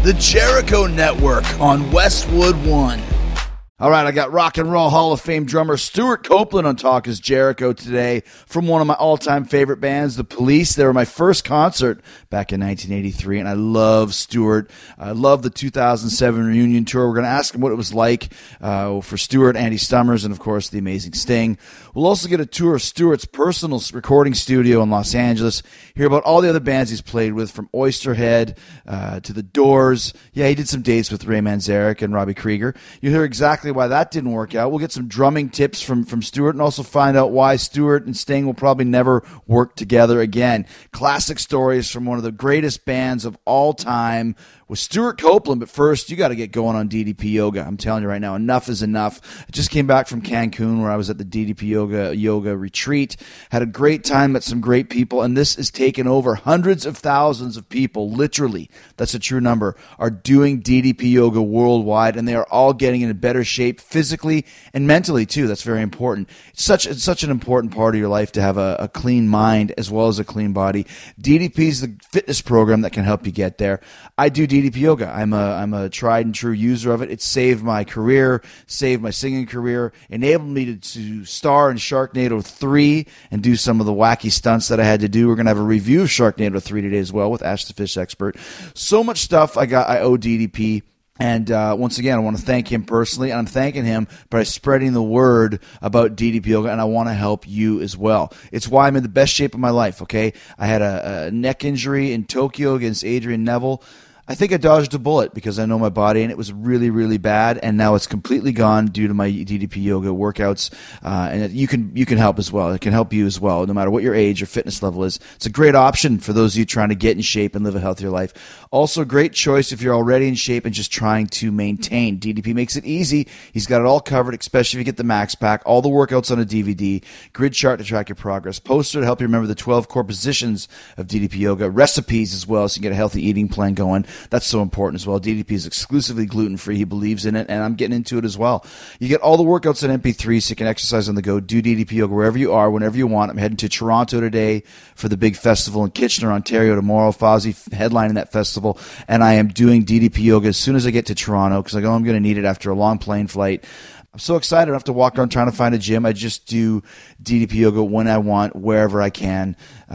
The Jericho Network on Westwood One. All right, I got Rock and Roll Hall of Fame drummer Stuart Copeland on Talk is Jericho today from one of my all-time favorite bands, The Police. They were my first concert back in 1983, and I love Stuart. I love the 2007 reunion tour. We're going to ask him what it was like for Stuart, Andy Stummers, and, of course, the amazing Sting. We'll also get a tour of Stuart's personal recording studio in Los Angeles, hear about all the other bands he's played with, from Oysterhead to The Doors. Yeah, he did some dates with Ray Manzarek and Robbie Krieger. You'll hear exactly why that didn't work out. We'll get some drumming tips from Stuart and also find out why Stuart and Sting will probably never work together again. Classic stories from one of the greatest bands of all time with Stuart Copeland. But first, you got to get going on DDP Yoga. I'm telling you right now, enough is enough. I just came back from Cancun where I was at the DDP Yoga retreat. Had a great time, met some great people, and this is taken over. Hundreds of thousands of people, literally, that's a true number, are doing DDP Yoga worldwide, and they are all getting in a better shape physically and mentally too. That's very important. It's such an important part of your life to have a clean mind as well as a clean body. DDP is the fitness program that can help you get there. I do DDP Yoga. I'm a tried and true user of it. It saved my career, saved my singing career, enabled me to star in Sharknado 3 and do some of the wacky stunts that I had to do. We're going to have a review of Sharknado 3 today as well with Ash the Fish Expert. So much stuff I owe DDP. And once again, I want to thank him personally, and I'm thanking him by spreading the word about DDP Yoga, and I want to help you as well. It's why I'm in the best shape of my life, okay? I had a neck injury in Tokyo against Adrian Neville. I think I dodged a bullet because I know my body, and it was really, really bad, and now it's completely gone due to my DDP Yoga workouts, and you can help as well. It can help you as well, no matter what your age or fitness level is. It's a great option for those of you trying to get in shape and live a healthier life. Also, a great choice if you're already in shape and just trying to maintain. DDP makes it easy. He's got it all covered, especially if you get the Max Pack, all the workouts on a DVD, grid chart to track your progress, poster to help you remember the 12 core positions of DDP Yoga, recipes as well so you can get a healthy eating plan going. That's so important as well. DDP is exclusively gluten-free. He believes in it, and I'm getting into it as well. You get all the workouts in MP3 so you can exercise on the go, do DDP Yoga wherever you are, whenever you want. I'm heading to Toronto today for the big festival in Kitchener, Ontario tomorrow. Fozzy headlining that festival, and I am doing DDP Yoga as soon as I get to Toronto because I know I'm going to need it after a long plane flight. I'm so excited. I don't have to walk around trying to find a gym. I just do DDP Yoga when I want, wherever I can.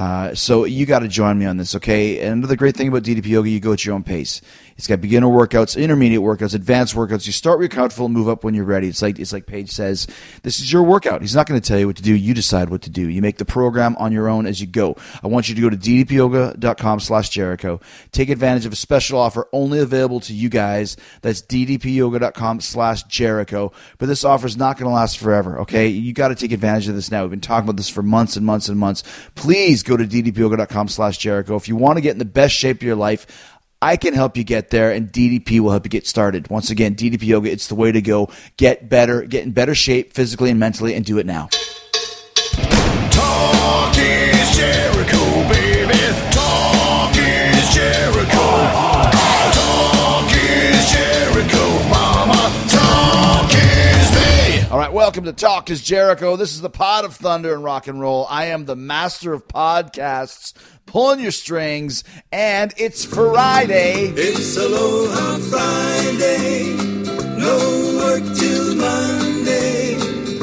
So you got to join me on this, okay? And another great thing about DDP Yoga, you go at your own pace. It's got beginner workouts, intermediate workouts, advanced workouts. You start where you're comfortable and move up when you're ready. It's like Paige says, this is your workout. He's not going to tell you what to do. You decide what to do. You make the program on your own as you go. I want you to go to ddpyoga.com/Jericho. Take advantage of a special offer only available to you guys. That's ddpyoga.com/Jericho. But this offer is not going to last forever, okay? You got to take advantage of this now. We've been talking about this for months and months and months. Please go to ddpyoga.com/Jericho. If you want to get in the best shape of your life, I can help you get there, and DDP will help you get started. Once again, DDP Yoga, it's the way to go. Get better, get in better shape physically and mentally, and do it now. Talk is Jericho, baby. Talk is Jericho. Talk is Jericho, mama. Talk is me. All right, welcome to Talk is Jericho. This is the Pod of Thunder and Rock and Roll. I am the master of podcasts, pulling your strings, and it's Friday. It's Aloha Friday. No work till Monday.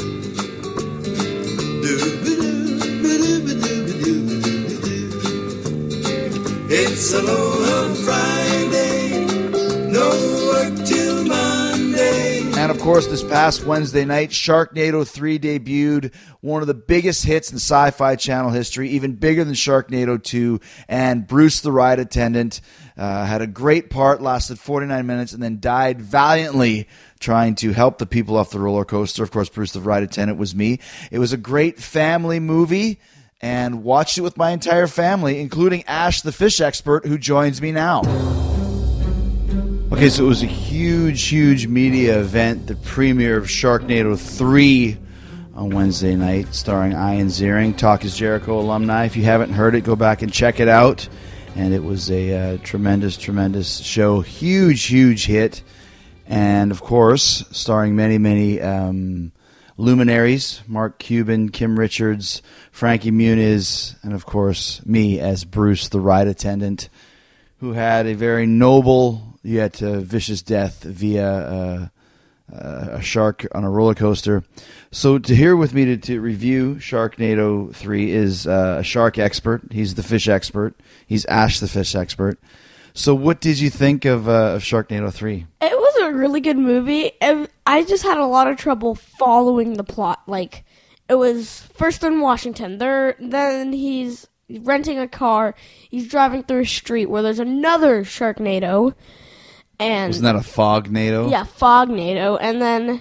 It's Aloha Friday. No work till Monday. And of course, this past Wednesday night, Sharknado 3 debuted, one of the biggest hits in Sci-Fi Channel history, even bigger than Sharknado 2. And Bruce the Ride Attendant had a great part, lasted 49 minutes, and then died valiantly trying to help the people off the roller coaster. Of course, Bruce the Ride Attendant was me. It was a great family movie, and watched it with my entire family, including Ash the Fish Expert, who joins me now. Okay, so it was a huge media event, the premiere of Sharknado 3 on Wednesday night, starring Ian Ziering, Talk is Jericho alumni. If you haven't heard it, go back and check it out. And it was a tremendous show, huge hit. And, of course, starring many luminaries, Mark Cuban, Kim Richards, Frankie Muniz, and, of course, me as Bruce the Ride Attendant, who had a very noble yet vicious death via a shark on a roller coaster. So here with me to review Sharknado 3 is a shark expert. He's the fish expert. He's Ash the fish expert. So what did you think of Sharknado 3? It was a really good movie. I just had a lot of trouble following the plot. Like, it was first in Washington. Then he's renting a car. He's driving through a street where there's another Sharknado. And wasn't that a Fognado? Yeah, Fognado. And then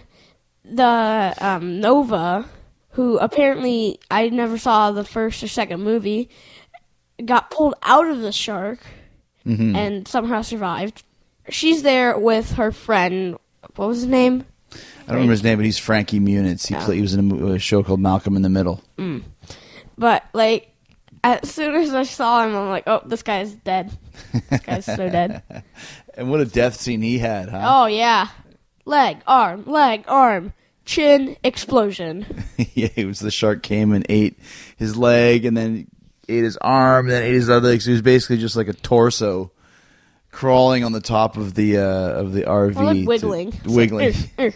the Nova, who apparently I never saw the first or second movie, got pulled out of the shark and somehow survived. She's there with her friend. What was his name? I don't remember his name, but he's Frankie Muniz. He was in a show called Malcolm in the Middle. But, like, as soon as I saw him, I'm like, oh, this guy's dead. This guy's so dead. And what a death scene he had, huh? Oh, yeah. Leg, arm, chin, explosion. Yeah, it was the shark came and ate his leg, and then ate his arm, and then ate his other leg. So he was basically just like a torso crawling on the top of the RV. Or like wiggling. Wiggling.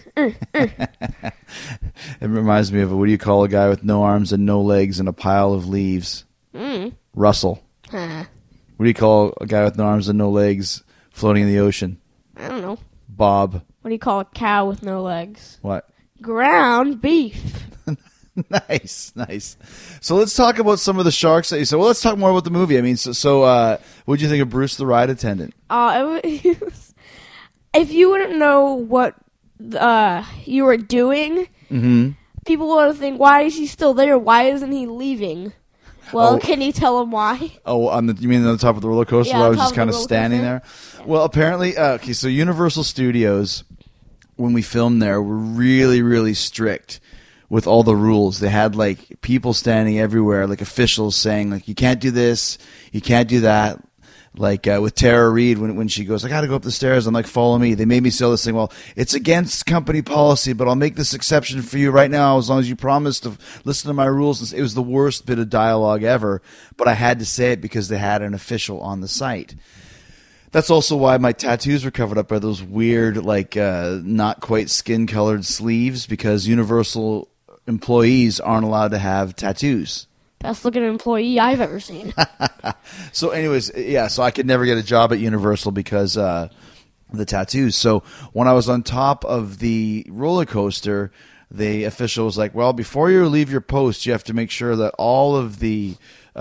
It reminds me of, what do you call a guy with no arms and no legs and a pile of leaves? Russell. Huh. What do you call a guy with no arms and no legs floating in the ocean? I don't know. Bob. What do you call a cow with no legs? What? Ground beef. Nice. So let's talk about some of the sharks that you said. Well, let's talk more about the movie. I mean, so what did you think of Bruce the ride attendant? If you wouldn't know what you were doing, people would think, why is he still there? Why isn't he leaving? Well, can you tell him why? Oh, you mean on the top of the roller coaster where I was just kind of standing there? Yeah. Well, apparently, so Universal Studios, when we filmed there, were really, really strict with all the rules. They had, like, people standing everywhere, like officials saying, like, you can't do this, you can't do that. Like with Tara Reid, when she goes, I got to go up the stairs. I'm like, follow me. They made me say this thing. Well, it's against company policy, but I'll make this exception for you right now as long as you promise to listen to my rules. It was the worst bit of dialogue ever, but I had to say it because they had an official on the site. That's also why my tattoos were covered up by those weird, like, not quite skin-colored sleeves, because Universal employees aren't allowed to have tattoos. Best looking employee I've ever seen. So anyways, yeah, so I could never get a job at Universal because of the tattoos. So when I was on top of the roller coaster, the official was like, well, before you leave your post, you have to make sure that all of the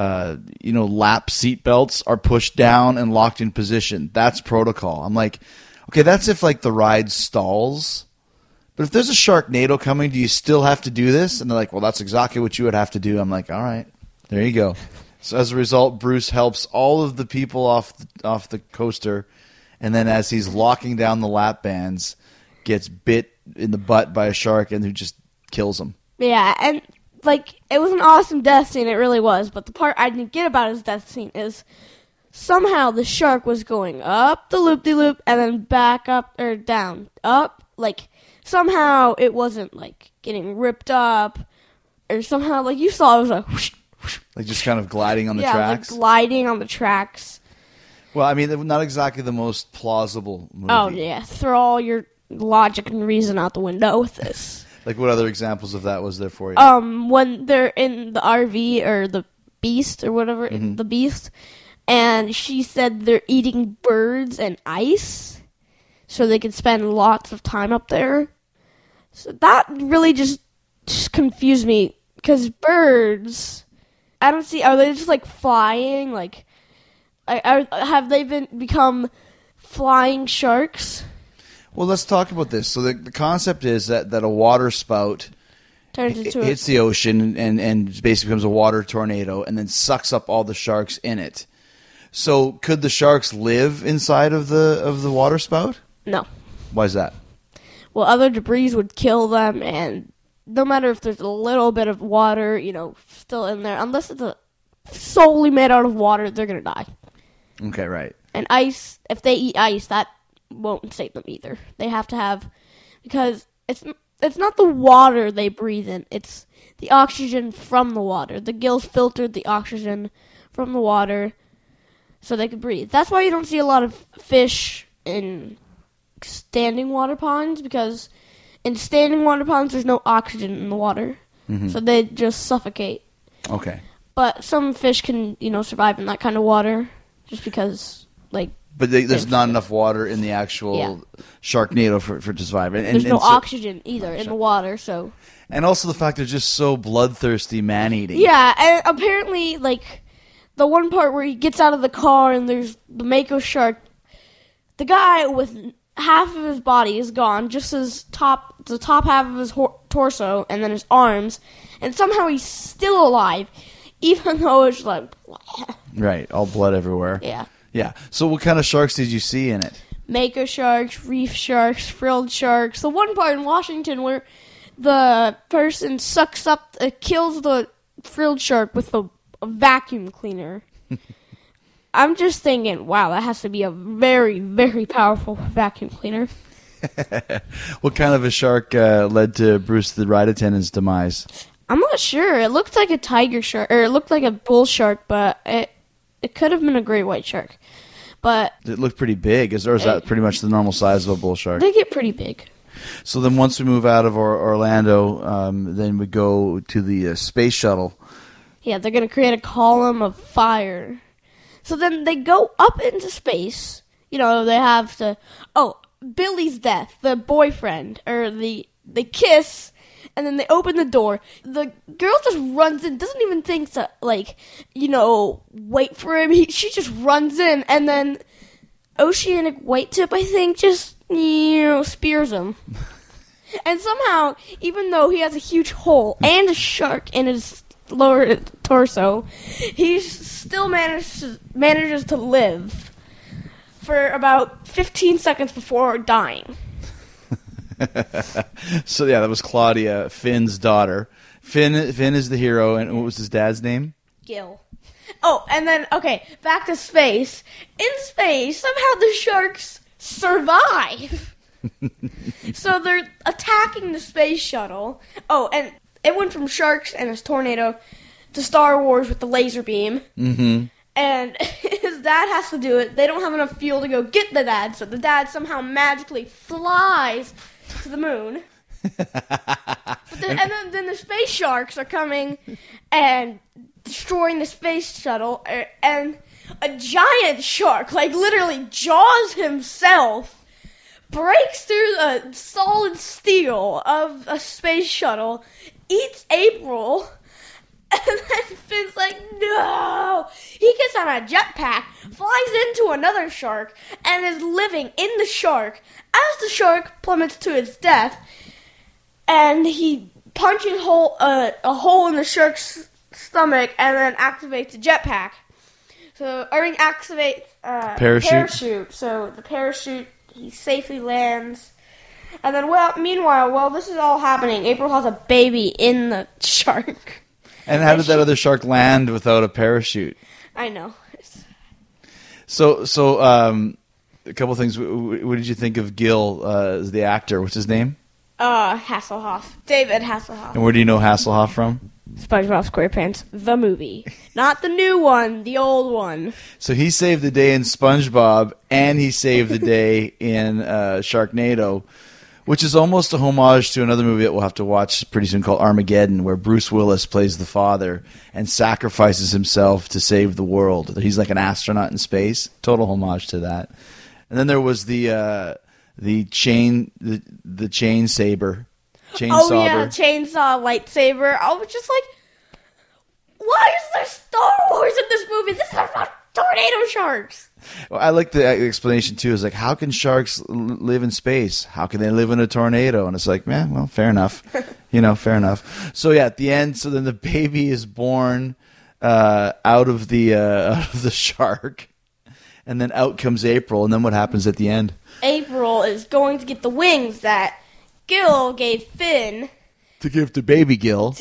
lap seat belts are pushed down and locked in position. That's protocol. I'm like, okay, that's if, like, the ride stalls. But if there's a Sharknado coming, do you still have to do this? And they're like, well, that's exactly what you would have to do. I'm like, all right, there you go. So as a result, Bruce helps all of the people off the coaster, and then as he's locking down the lap bands, gets bit in the butt by a shark, and who just kills him. Yeah, and, like, it was an awesome death scene. It really was. But the part I didn't get about his death scene is somehow the shark was going up the loop-de-loop and then back up or down. Up, like, somehow it wasn't, like, getting ripped up, or somehow, like, you saw it was like, whoosh, whoosh. Like, just kind of gliding on the tracks? Like gliding on the tracks. Well, I mean, not exactly the most plausible movie. Oh, yeah. Throw all your logic and reason out the window with this. Like, what other examples of that was there for you? When they're in the RV, or the Beast, or whatever, the Beast, and she said they're eating birds and ice, so they could spend lots of time up there. So that really just confused me, because birds, I don't see, are they just, like, flying? Like, have they become flying sharks? Well, let's talk about this. So the concept is that a water spout hits the ocean and basically becomes a water tornado and then sucks up all the sharks in it. So could the sharks live inside of the water spout? No. Why is that? Well, other debris would kill them, and no matter if there's a little bit of water, still in there, unless it's solely made out of water, they're going to die. Okay, right. And ice, if they eat ice, that won't save them either. They have to have, because it's not the water they breathe in, it's the oxygen from the water. The gills filtered the oxygen from the water, so they could breathe. That's why you don't see a lot of fish in standing water ponds, because in standing water ponds there's no oxygen in the water, so they just suffocate. Okay. But some fish can, survive in that kind of water, just because, like. But there's not enough water in the actual Sharknado for to survive. And there's no oxygen either in the water, so. And also the fact they're just so bloodthirsty, man-eating. Yeah, and apparently, like, the one part where he gets out of the car and there's the Mako shark, the guy with half of his body is gone, just the top half of his torso, and then his arms, and somehow he's still alive, even though it's like... Right, all blood everywhere. Yeah. Yeah. So what kind of sharks did you see in it? Mako sharks, reef sharks, frilled sharks. The one part in Washington where the person kills the frilled shark with a vacuum cleaner. I'm just thinking, wow, that has to be a very, very powerful vacuum cleaner. What kind of a shark led to Bruce the ride attendant's demise? I'm not sure. It looked like a tiger shark, or it looked like a bull shark, but it could have been a great white shark. But it looked pretty big. Is that pretty much the normal size of a bull shark? They get pretty big. So then once we move out of Orlando, then we go to the space shuttle. Yeah, they're going to create a column of fire. So then they go up into space. They have to... Oh, Billy's death, the boyfriend, or they kiss, and then they open the door. The girl just runs in, doesn't even think to, wait for him. She just runs in, and then Oceanic White Tip, I think, just, spears him. And somehow, even though he has a huge hole and a shark in his lower torso, he still manages to live for about 15 seconds before dying. So yeah, that was Claudia, Finn's daughter. Finn is the hero, and what was his dad's name? Gil. Oh, and then, okay, back to space. In space, somehow the sharks survive. So they're attacking the space shuttle. Oh, and it went from sharks and his tornado to Star Wars with the laser beam. Mm-hmm. And his dad has to do it. They don't have enough fuel to go get the dad, so the dad somehow magically flies to the moon. And then the space sharks are coming and destroying the space shuttle, and a giant shark, like literally Jaws himself, breaks through the solid steel of a space shuttle, eats April, and then Finn's like, no! He gets on a jetpack, flies into another shark, and is living in the shark as the shark plummets to its death, and he punches a hole in the shark's stomach and then activates the jetpack. Activates parachute. So the parachute, he safely lands. And then, meanwhile, while this is all happening, April has a baby in the shark. And how did that other shark land without a parachute? I know. So, a couple things. What did you think of Gil as the actor? What's his name? Hasselhoff. David Hasselhoff. And where do you know Hasselhoff from? SpongeBob SquarePants, the movie. Not the new one, the old one. So he saved the day in SpongeBob, and he saved the day in Sharknado, which is almost a homage to another movie that we'll have to watch pretty soon called Armageddon, where Bruce Willis plays the father and sacrifices himself to save the world. He's like an astronaut in space. Total homage to that. And then there was the chain saber. Chainsaw. Oh yeah, chainsaw lightsaber. I was just like, why is there Star Wars in this movie? This is not tornado sharks. Well, I like the explanation too. Is like, how can sharks live in space? How can they live in a tornado? And it's like, well, fair enough. Fair enough. So yeah, at the end, so then the baby is born out of the shark, and then out comes April. And then what happens at the end? April is going to get the wings that Gil gave Finn. To give to baby Gil.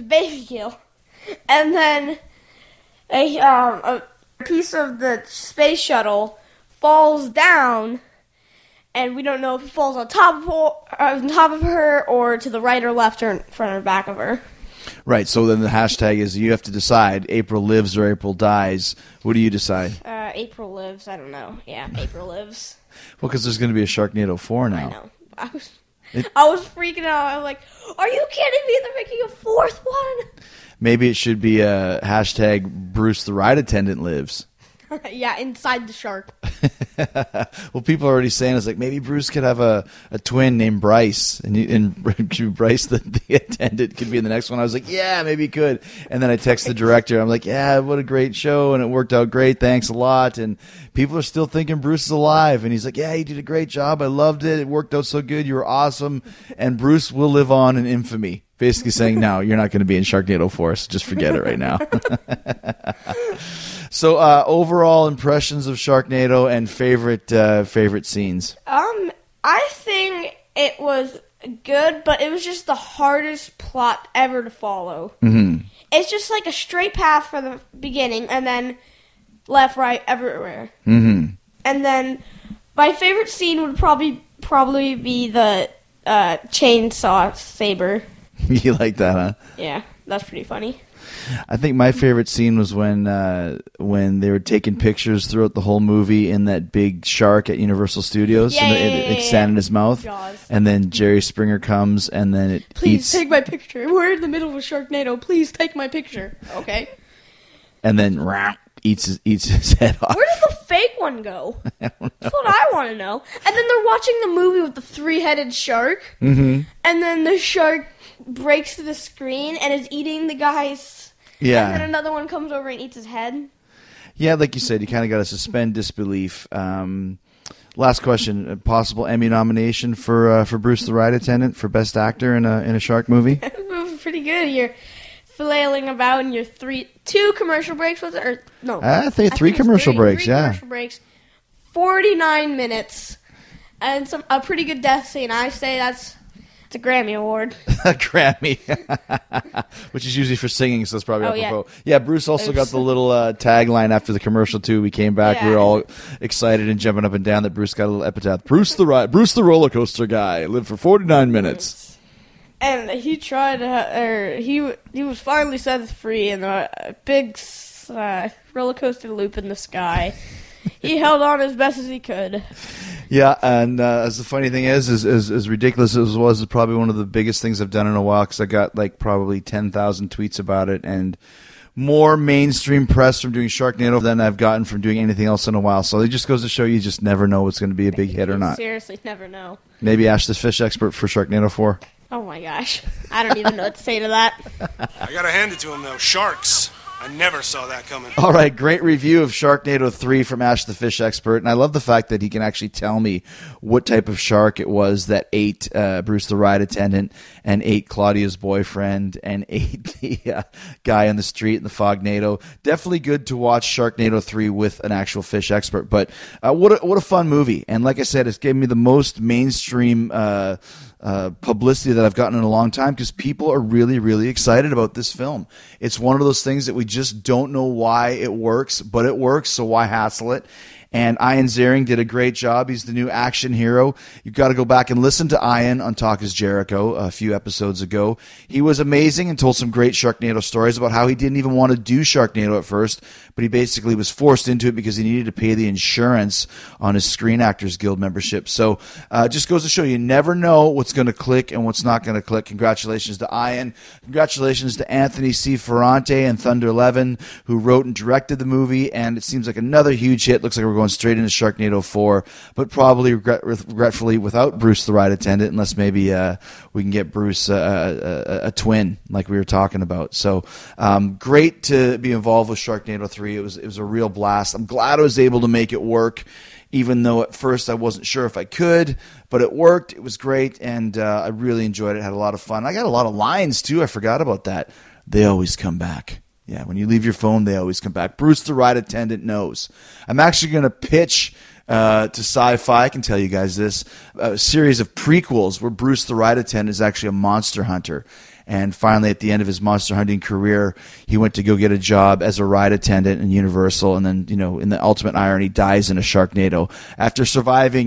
And then a piece of the space shuttle falls down, and we don't know if it falls on top of her or to the right or left or in front or back of her. Right. So then the hashtag is you have to decide April lives or April dies. What do you decide? April lives. I don't know. Yeah, April lives. Well, because there's going to be a Sharknado 4 now. I know. I was freaking out. I was like, "Are you kidding me? They're making a fourth one." Maybe it should be a hashtag Bruce the ride attendant lives. Yeah, inside the shark. Well, people are already saying it's like maybe Bruce could have a twin named Bryce, and Bryce the attendant could be in the next one. I was like, yeah, maybe he could. And then I text the director. I'm like, yeah, what a great show, and it worked out great. Thanks a lot. And people are still thinking Bruce is alive, and he's like, yeah, you did a great job. I loved it. It worked out so good. You were awesome, and Bruce will live on in infamy. Basically saying, no, you're not going to be in Sharknado 4, so just forget it right now. So, overall impressions of Sharknado and favorite scenes. I think it was good, but it was just the hardest plot ever to follow. Mm-hmm. It's just like a straight path from the beginning, and then left, right, everywhere. Mm-hmm. And then my favorite scene would probably be the chainsaw saber. You like that, huh? Yeah, that's pretty funny. I think my favorite scene was when they were taking pictures throughout the whole movie in that big shark at Universal Studios, and it expanded his mouth, Jaws. and then Jerry Springer comes, and then it Please take my picture. We're in the middle of a Sharknado. Please take my picture. Okay. And then eats his head off. Where did the fake one go? That's what I want to know. And then they're watching the movie with the 3-headed shark, Mm-hmm. and then the shark breaks through the screen and is eating the guy's. Yeah. And then another one comes over and eats his head. Yeah, like you said, you kind of got to suspend disbelief. Last question: a possible Emmy nomination for Bruce the Ride Attendant for Best Actor in a shark movie? It was pretty good. You're flailing about in your 2 commercial breaks, was it? Or no? I think 3 commercial breaks. Three Yeah. commercial breaks. 49 minutes, and a pretty good death scene. I say it's a Grammy Award. A Grammy, which is usually for singing, so it's probably apropos. Yeah, Bruce also Oops. got the little tagline after the commercial too. We came back, we were Yeah. all excited and jumping up and down that Bruce got a little epitaph. Bruce the roller coaster guy lived for 49 minutes. And he tried to, he was finally set free in a big roller coaster loop in the sky. He held on as best as he could. Yeah, and as the funny thing is as ridiculous as it was, it's probably one of the biggest things I've done in a while because I got like probably 10,000 tweets about it and more mainstream press from doing Sharknado than I've gotten from doing anything else in a while. So it just goes to show you just never know what's going to be a big hit or not. Seriously, never know. Maybe Ash the Fish Expert for Sharknado 4. Oh my gosh. I don't even know what to say to that. I gotta hand it to him, though. Sharks. I never saw that coming. All right, great review of Sharknado 3 from Ash the Fish Expert. And I love the fact that he can actually tell me what type of shark it was that ate Bruce the Ride Attendant and ate Claudia's boyfriend and ate the guy on the street in the Fognado. Definitely good to watch Sharknado 3 with an actual fish expert. But what a fun movie. And like I said, it's given me the most mainstream publicity that I've gotten in a long time because people are really, really excited about this film. It's one of those things that we just don't know why it works, but it works, so why hassle it? And Ian Ziering did a great job. He's the new action hero. You've got to go back and listen to Ian on Talk is Jericho a few episodes ago. He was amazing and told some great Sharknado stories about how he didn't even want to do Sharknado at first, but he basically was forced into it because he needed to pay the insurance on his Screen Actors Guild membership. So just goes to show you never know what's going to click and what's not going to click. Congratulations to Ian. Congratulations to Anthony C. Ferrante and Thunder Levin, who wrote and directed the movie, and it seems like another huge hit. Looks like we're going straight into Sharknado 4, but probably regretfully without Bruce the Ride Attendant, unless maybe we can get Bruce a twin like we were talking about. So great to be involved with Sharknado 3. It was a real blast. I'm glad I was able to make it work, even though at first I wasn't sure if I could, but it worked. It was great, and I really enjoyed it. Had a lot of fun. I got a lot of lines, too. I forgot about that. They always come back. Yeah, when you leave your phone, they always come back. Bruce the Ride Attendant knows. I'm actually going to pitch to Sci-Fi, I can tell you guys this, a series of prequels where Bruce the Ride Attendant is actually a monster hunter. And finally, at the end of his monster hunting career, he went to go get a job as a ride attendant in Universal. And then, in the ultimate irony, dies in a Sharknado after surviving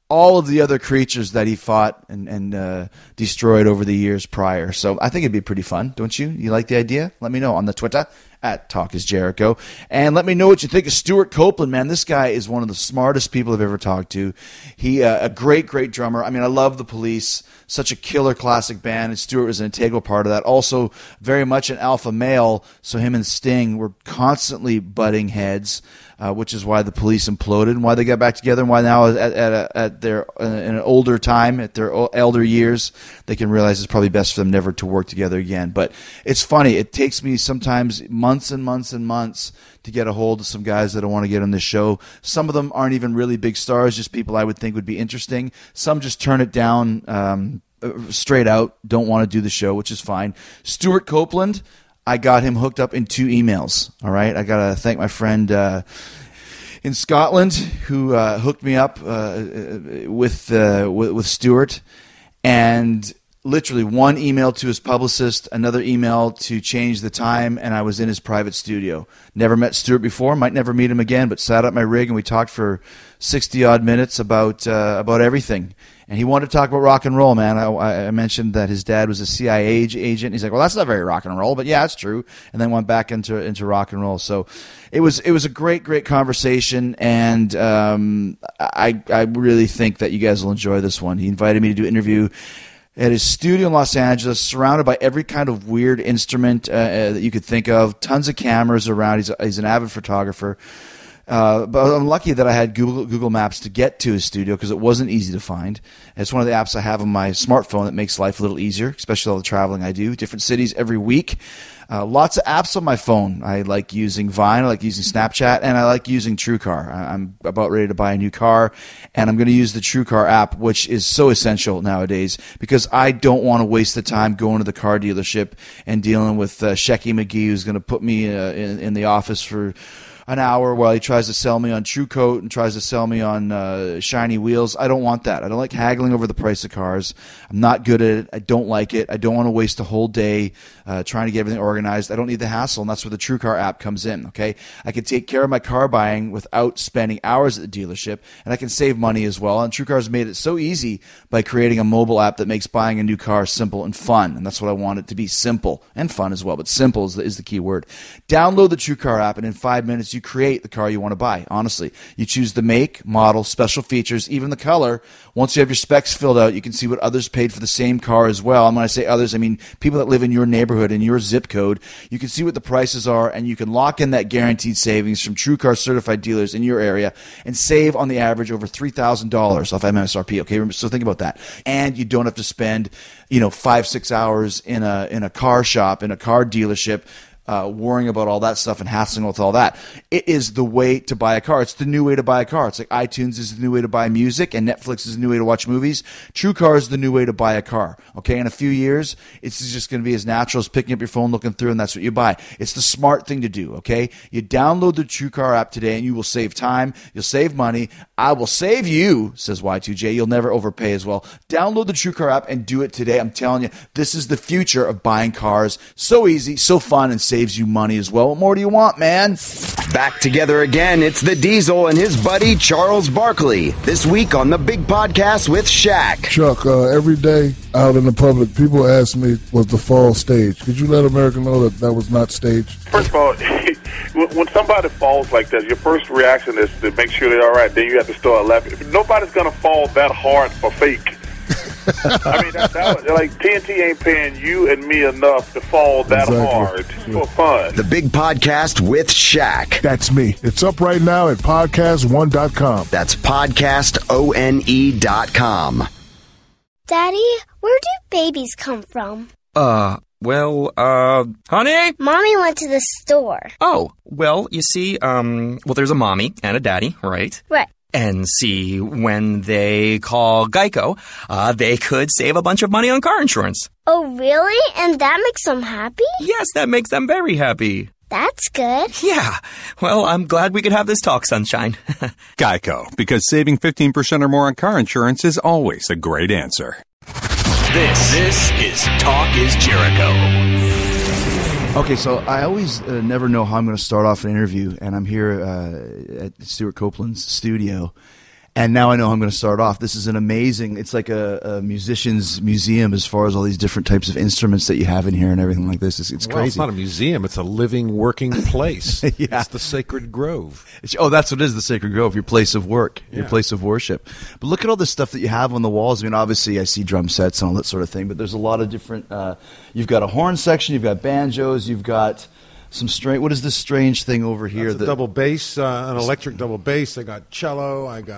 all of the other creatures that he fought and destroyed over the years prior. So I think it'd be pretty fun, don't you? You like the idea? Let me know on the Twitter at Talk is Jericho. And let me know what you think of Stuart Copeland, man. This guy is one of the smartest people I've ever talked to. He a great, great drummer. I mean, I love the Police. Such a killer classic band, and Stuart was an integral part of that. Also, very much an alpha male, so him and Sting were constantly butting heads, which is why the Police imploded and why they got back together, and why now at their in an older time, at their elder years, they can realize it's probably best for them never to work together again. But it's funny. It takes me sometimes months and months and months to get a hold of some guys that I want to get on this show. Some of them aren't even really big stars, just people I would think would be interesting. Some just turn it down straight out, don't want to do the show, which is fine. Stuart Copeland, I got him hooked up in 2 emails. All right, I got to thank my friend in Scotland who hooked me up with Stuart, and literally one email to his publicist, another email to change the time, and I was in his private studio. Never met Stuart before, might never meet him again, but sat up my rig and we talked for 60-odd minutes about everything. And he wanted to talk about rock and roll, man. I mentioned that his dad was a CIA agent. He's like, well, that's not very rock and roll, but yeah, it's true. And then went back into rock and roll. So it was a great, great conversation, and I really think that you guys will enjoy this one. He invited me to do an interview at his studio in Los Angeles, surrounded by every kind of weird instrument that you could think of, tons of cameras around. He's an avid photographer. But I'm lucky that I had Google Maps to get to his studio because it wasn't easy to find. It's one of the apps I have on my smartphone that makes life a little easier, especially all the traveling I do. Different cities every week. Lots of apps on my phone. I like using Vine, I like using Snapchat, and I like using TrueCar. I'm about ready to buy a new car, and I'm going to use the TrueCar app, which is so essential nowadays because I don't want to waste the time going to the car dealership and dealing with Shecky McGee, who's going to put me in the office for an hour while he tries to sell me on True Coat and tries to sell me on shiny wheels. I don't want that. I don't like haggling over the price of cars. I'm not good at it. I don't like it. I don't want to waste a whole day trying to get everything organized. I don't need the hassle, and that's where the TrueCar app comes in, okay? I can take care of my car buying without spending hours at the dealership, and I can save money as well. And TrueCar's made it so easy by creating a mobile app that makes buying a new car simple and fun, and that's what I want it to be, simple and fun as well, but simple is the key word. Download the TrueCar app, and in 5 minutes, you create the car you want to buy. Honestly, you choose the make, model, special features, even the color. Once you have your specs filled out, you can see what others paid for the same car as well. And when I say others, I mean people that live in your neighborhood, in your zip code. You can see what the prices are, and you can lock in that guaranteed savings from TrueCar certified dealers in your area and save on the average over $3,000 off MSRP. Okay, so think about that. And you don't have to spend 5-6 hours in a car shop, in a car dealership, worrying about all that stuff and hassling with all that. It is the way to buy a car. It's the new way to buy a car. It's like iTunes is the new way to buy music and Netflix is the new way to watch movies. TrueCar is the new way to buy a car. Okay, in a few years, it's just going to be as natural as picking up your phone, looking through, and that's what you buy. It's the smart thing to do, okay? You download the TrueCar app today and you will save time. You'll save money. I will save you, says Y2J. You'll never overpay as well. Download the TrueCar app and do it today. I'm telling you, this is the future of buying cars. So easy, so fun, and saves you money as well. What more do you want, man? Back together again, it's the Diesel and his buddy Charles Barkley. This week on the Big Podcast with Shaq. Chuck, every day out in the public, people ask me, was the fall staged? Could you let America know that was not staged? First of all, when somebody falls like that, your first reaction is to make sure they're all right. Then you have to start laughing. Nobody's going to fall that hard for fake. I mean, like TNT ain't paying you and me enough to fall that hard for fun. The Big Podcast with Shaq. That's me. It's up right now at podcast1.com. That's podcastone.com. Daddy, where do babies come from? Honey? Mommy went to the store. Oh, well, you see, there's a mommy and a daddy, right? Right. And see, when they call Geico, they could save a bunch of money on car insurance. Oh, really? And that makes them happy? Yes, that makes them very happy. That's good. Yeah. Well, I'm glad we could have this talk, sunshine. Geico, because saving 15% or more on car insurance is always a great answer. This is Talk is Jericho. Okay, so I always never know how I'm going to start off an interview, and I'm here at Stuart Copeland's studio, And now I know how I'm going to start off. This is an amazing, it's like a musician's museum as far as all these different types of instruments that you have in here and everything like this. It's Well, crazy. it's not a museum. It's a living, working place. Yeah. It's the Sacred Grove. That's what it is, the Sacred Grove, your place of work, your Yeah. place of worship. But look at all this stuff that you have on the walls. I mean, obviously I see drum sets and all that sort of thing, but there's a lot of different, you've got a horn section, you've got banjos, you've got some strange, what is this strange thing over here? That's a double bass, an electric double bass. I got cello. I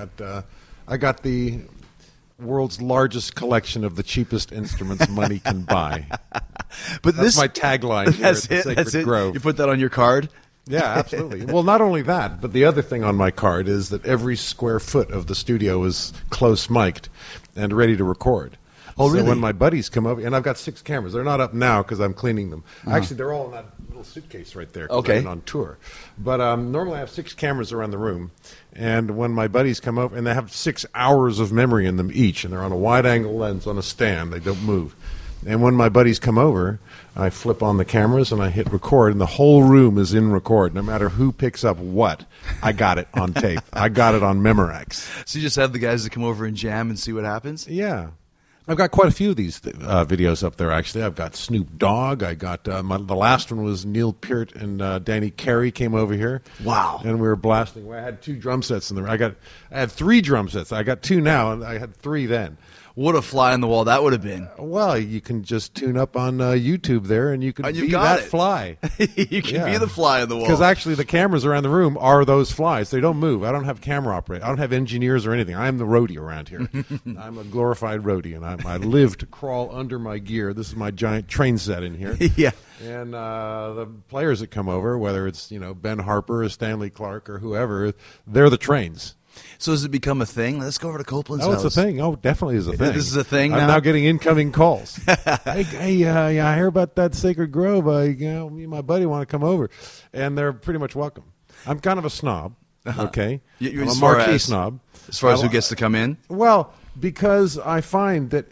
got the world's largest collection of the cheapest instruments money can buy. But that's my tagline here at the Sacred Grove. You put that on your card? Yeah, absolutely. Well, not only that, but the other thing on my card is that every square foot of the studio is close mic'd and ready to record. Oh, really? So when my buddies come over, and I've got 6 cameras. They're not up now because I'm cleaning them. Actually, they're all in that little suitcase right there. 'Cause Okay. I've been on tour. But normally I have 6 cameras around the room. And when my buddies come over, and they have 6 hours of memory in them each, and they're on a wide-angle lens on a stand. They don't move. And when my buddies come over, I flip on the cameras and I hit record, and the whole room is in record. No matter who picks up what, I got it on tape. I got it on Memorex. So you just have the guys that come over and jam and see what happens? Yeah. I've got quite a few of these videos up there, actually. I've got Snoop Dogg. I got the last one was Neil Peart and Danny Carey came over here. Wow. And we were blasting. I had 2 drum sets in there. I had 3 drum sets. I got 2 now, and I had 3 then. What a fly on the wall that would have been. Well, you can just tune up on YouTube there, and you can be got that it. fly. You can be the fly on the wall. Because actually the cameras around the room are those flies. They don't move. I don't have camera operators. I don't have engineers or anything. I'm the roadie around here. I'm a glorified roadie, and I live to crawl under my gear. This is my giant train set in here. Yeah. And the players that come over, whether it's Ben Harper or Stanley Clark or whoever, they're the trains. So has it become a thing? Let's go over to Copeland's Oh, house. it's a thing. Oh, definitely is a thing. This is a thing I'm now? now getting incoming calls. hey, I hear about that Sacred Grove. Me and my buddy want to come over. And they're pretty much welcome. I'm kind of a snob, okay? You're I'm a as far marquee as- snob. As far as who gets to come in? Well, because I find that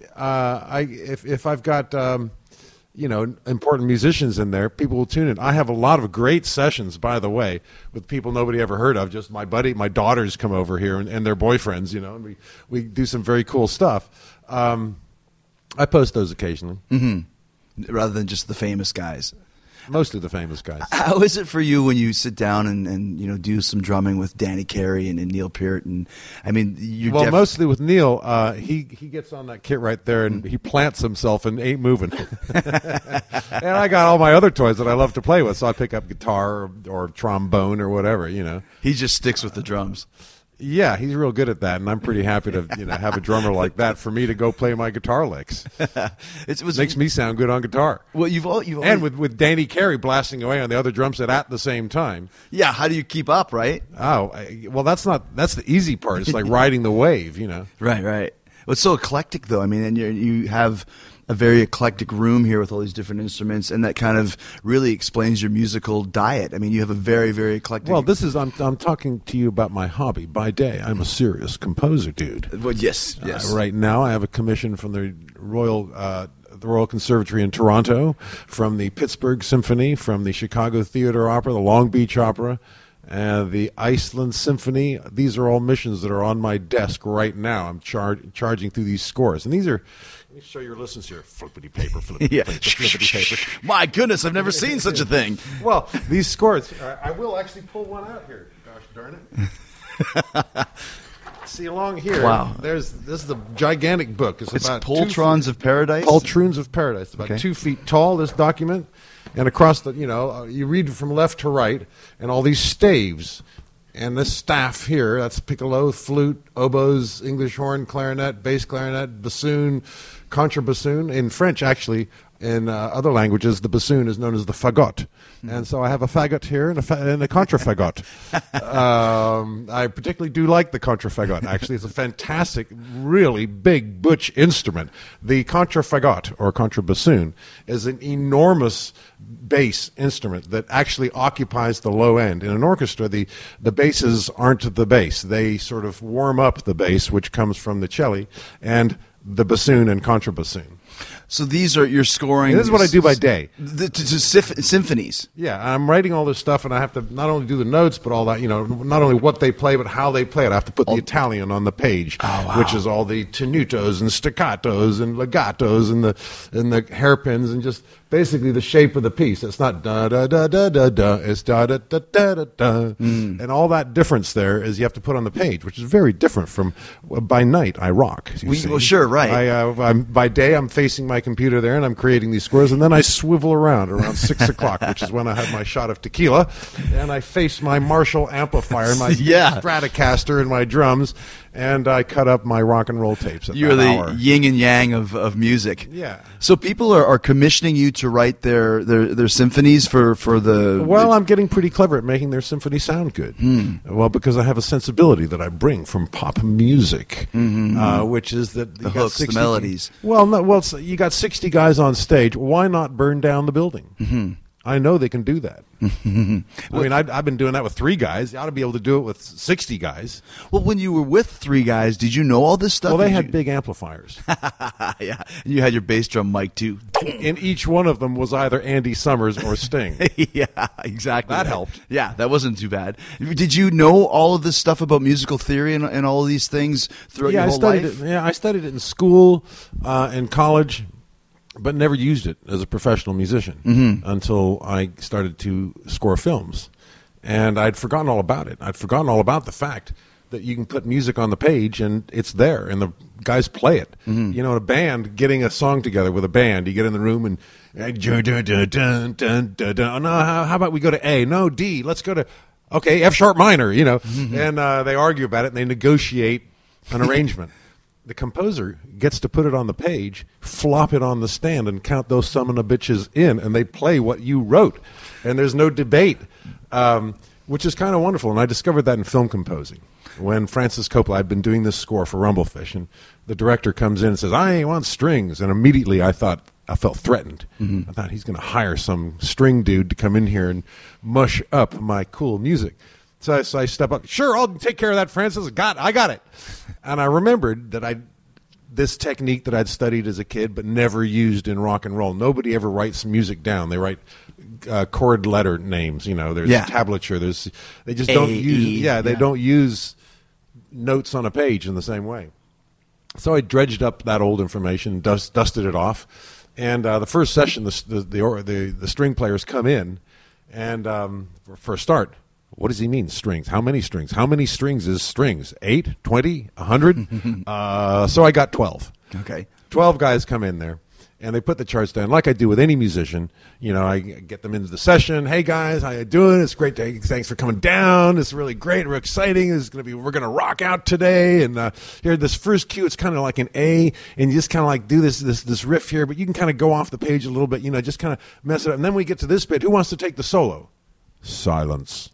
if I've got important musicians in there, people will tune in. I have a lot of great sessions, by the way, with people nobody ever heard of. Just my daughters come over here and their boyfriends, and we do some very cool stuff. I post those occasionally. Mm-hmm. Rather than just the famous guys. Mostly the famous guys. How is it for you when you sit down and do some drumming with Danny Carey and Neil Peart? And I mean, mostly with Neil. He gets on that kit right there and he plants himself and ain't moving. And I got all my other toys that I love to play with, so I pick up guitar or trombone or whatever. He just sticks with the drums. Yeah, he's real good at that, and I'm pretty happy to have a drummer like that for me to go play my guitar licks. It makes me sound good on guitar. Well, you've and with Danny Carey blasting away on the other drum set at the same time. Yeah, how do you keep up, right? Oh, well, that's the easy part. It's like riding the wave, Right. Well, it's so eclectic, though. I mean, and you have a very eclectic room here with all these different instruments, and that kind of really explains your musical diet. I mean, you have a very, very eclectic. Well, I'm talking to you about my hobby. By day, I'm a serious composer, dude. Well, yes. Right now, I have a commission from the Royal Conservatory in Toronto, from the Pittsburgh Symphony, from the Chicago Theater Opera, the Long Beach Opera, the Iceland Symphony. These are all missions that are on my desk right now. I'm charging through these scores, and these are. Let me show your listeners here. Flippity paper, flippity paper, flippity paper. My goodness, I've never seen such a thing. Well, these scores, I will actually pull one out here. Gosh darn it. See, along here, wow. This is a gigantic book. It's about Poltrons of Paradise? Poltroons of Paradise. It's about 2 feet tall, this document. And across the, you read from left to right, and all these staves. And this staff here, that's piccolo, flute, oboes, English horn, clarinet, bass clarinet, bassoon, contrabassoon. In French, actually, in other languages, the bassoon is known as the fagot. And so I have a fagot here and a contrafagot. I particularly do like the contrafagot, actually. It's a fantastic, really big, butch instrument. The contrafagot, or contrabassoon, is an enormous bass instrument that actually occupies the low end. In an orchestra, the basses aren't the bass. They sort of warm up the bass, which comes from the cello, and the bassoon and contrabassoon. So these are your scoring. And this is what I do by day. Symphonies. Yeah, I'm writing all this stuff, and I have to not only do the notes, but all that, not only what they play, but how they play it. I have to put the Italian on the page, which is all the tenutos and staccatos and legatos and the hairpins and just basically the shape of the piece. It's not da-da-da-da-da-da, it's da-da-da-da-da-da. And all that difference there is you have to put on the page, which is very different from by night I rock. Well, sure, right. I'm by day I'm facing my computer there and I'm creating these scores, and then I swivel around 6 o'clock, which is when I have my shot of tequila, and I face my Marshall amplifier, my Stratocaster, and my drums, and I cut up my rock and roll tapes. You're the yin and yang of music. Yeah. So people are commissioning you to write their symphonies for the. Well, I'm getting pretty clever at making their symphony sound good. Well, because I have a sensibility that I bring from pop music, which is that the hooks, the melodies. Well, no, you got 60 guys on stage. Why not burn down the building? I know they can do that. I mean, I've been doing that with 3 guys. You ought to be able to do it with 60 guys. Well, when you were with 3 guys, did you know all this stuff? Well, they had big amplifiers. Yeah, and you had your bass drum mic, too. And each one of them was either Andy Summers or Sting. Yeah, exactly. That helped. Yeah, that wasn't too bad. Did you know all of this stuff about musical theory and all of these things throughout your whole life? I studied it in school, in college, but never used it as a professional musician until I started to score films. And I'd forgotten all about it. I'd forgotten all about the fact that you can put music on the page and it's there and the guys play it. In a band, getting a song together with a band, you get in the room and no, how about we go to A? No, D. Let's go to F sharp minor, and they argue about it and they negotiate an arrangement. The composer gets to put it on the page, flop it on the stand, and count those son of a bitches in, and they play what you wrote. And there's no debate, which is kind of wonderful. And I discovered that in film composing. When Francis Coppola, I'd been doing this score for Rumblefish, and the director comes in and says, I want strings. And immediately I felt threatened. I thought he's going to hire some string dude to come in here and mush up my cool music. So I step up. Sure, I'll take care of that, Francis. I got it. And I remembered that this technique that I'd studied as a kid but never used in rock and roll. Nobody ever writes music down. They write chord letter names. There's tablature. They just don't use. They don't use notes on a page in the same way. So I dredged up that old information, dusted it off, and the first session, the string players come in, and for a start. What does he mean, strings? How many strings? How many strings is strings? 8, 20, 100? So I got 12. Okay. 12 guys come in there, and they put the charts down. Like I do with any musician, I get them into the session. Hey, guys, how you doing? It's great. Thanks for coming down. It's really great. We're exciting. We're going to rock out today. And here, this first cue, it's kind of like an A, and you just kind of like do this riff here, but you can kind of go off the page a little bit, just kind of mess it up. And then we get to this bit. Who wants to take the solo? Silence.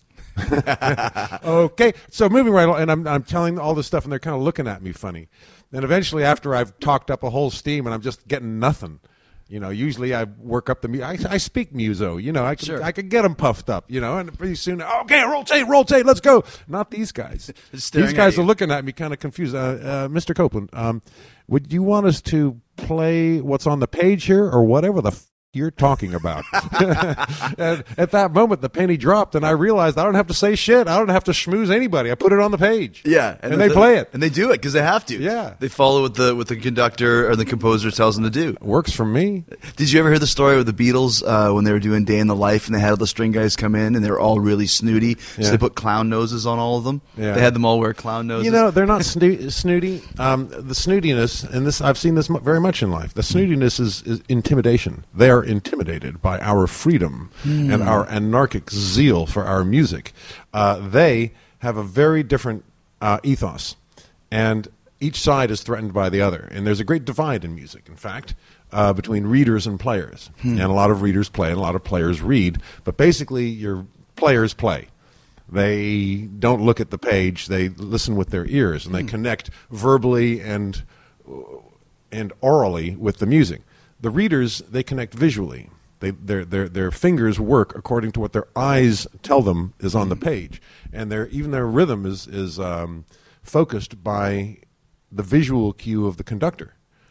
Okay, so moving right along, and I'm telling all this stuff, and they're kind of looking at me funny. And eventually, after I've talked up a whole steam, and I'm just getting nothing, usually I work up the I speak muso, I could get them puffed up, and pretty soon, okay, roll tape, let's go. Not these guys. These guys are looking at me kind of confused. Mr. Copeland, would you want us to play what's on the page here, or whatever the you're talking about? And at that moment, the penny dropped, and I realized I don't have to say shit. I don't have to schmooze anybody. I put it on the page. Yeah, and they play it, and they do it because they have to. Yeah, they follow what the conductor or the composer tells them to do. It works for me. Did you ever hear the story with the Beatles when they were doing Day in the Life, and they had all the string guys come in, and they were all really snooty, so they put clown noses on all of them. Yeah. They had them all wear clown noses. They're not snooty. The snootiness, and this I've seen this very much in life. The snootiness is intimidation. They are intimidated by our freedom and our anarchic zeal for our music. They have a very different ethos, and each side is threatened by the other. And there's a great divide in music, in fact, between readers and players. And a lot of readers play and a lot of players read, but basically your players play. They don't look at the page, they listen with their ears, and they connect verbally and orally with the music. The readers, they connect visually. Their fingers work according to what their eyes tell them is on the page, and even their rhythm is focused by the visual cue of the conductor.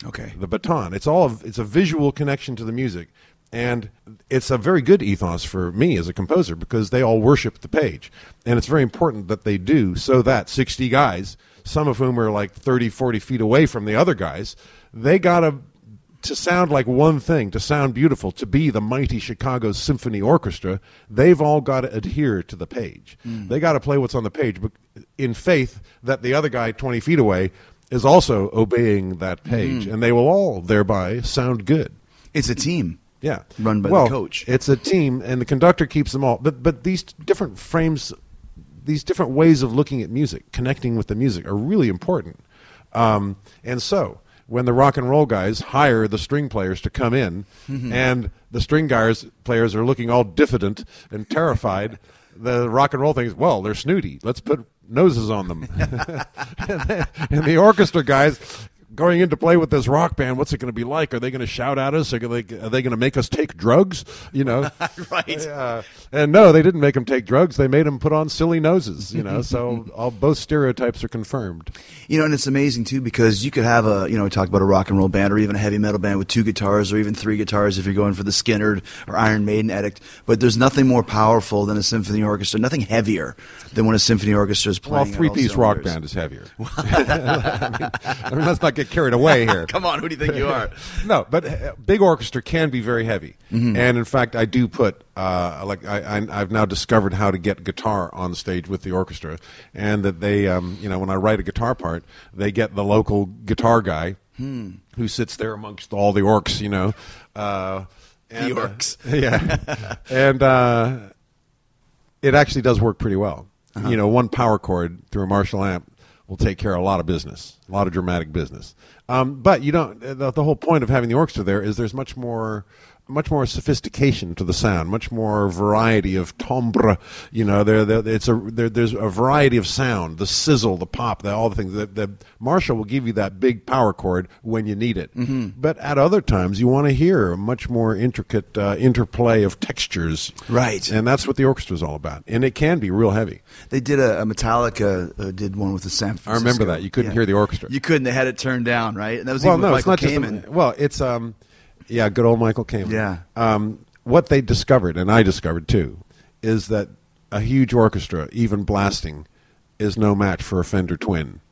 Okay. The baton. It's a visual connection to the music. And it's a very good ethos for me as a composer because they all worship the page. And it's very important that they do so that 60 guys, some of whom are like 30, 40 feet away from the other guys, they got to sound like one thing, to sound beautiful, to be the mighty Chicago Symphony Orchestra. They've all got to adhere to the page. They got to play what's on the page, but in faith that the other guy 20 feet away is also obeying that page. And they will all thereby sound good. It's a team. Yeah, run by the coach. It's a team, and the conductor keeps them all. But these different frames, these different ways of looking at music, connecting with the music, are really important. And so, when the rock and roll guys hire the string players to come in, and the string players are looking all diffident and terrified, the rock and roll thing is, well, they're snooty. Let's put noses on them. and the orchestra guys going in to play with this rock band, what's it going to be like? Are they going to shout at us? Are they going to make us take drugs? You know, right? And no, they didn't make them take drugs. They made them put on silly noses. You know, so both stereotypes are confirmed. You know, and it's amazing too because you could have talk about a rock and roll band or even a heavy metal band with 2 guitars or even 3 guitars if you're going for the Skynyrd or Iron Maiden edict. But there's nothing more powerful than a symphony orchestra. Nothing heavier than when a symphony orchestra is playing. Well, 3-piece rock band is heavier. I mean, let's not get carried away here. Come on, who do you think you are? No, but big orchestra can be very heavy, and in fact, I do put I've now discovered how to get guitar on stage with the orchestra, and that they when I write a guitar part, they get the local guitar guy who sits there amongst all the orcs, the orcs, and it actually does work pretty well. One power chord through a Marshall amp will take care of a lot of business, a lot of dramatic business. But you don't. The whole point of having the orchestra there is there's much more sophistication to the sound, much more variety of timbre. There's a variety of sound, the sizzle, the pop, all the things. The Marshall will give you that big power chord when you need it, but at other times you want to hear a much more intricate interplay of textures. Right, and that's what the orchestra is all about, and it can be real heavy. They did a Metallica did one with the San Francisco. I remember that. You couldn't hear the orchestra. You couldn't. They had it turned down, right? And that was even with Michael Kamen. It's yeah, good old Michael Kamen. Yeah. What they discovered, and I discovered too, is that a huge orchestra, even blasting, is no match for a Fender Twin.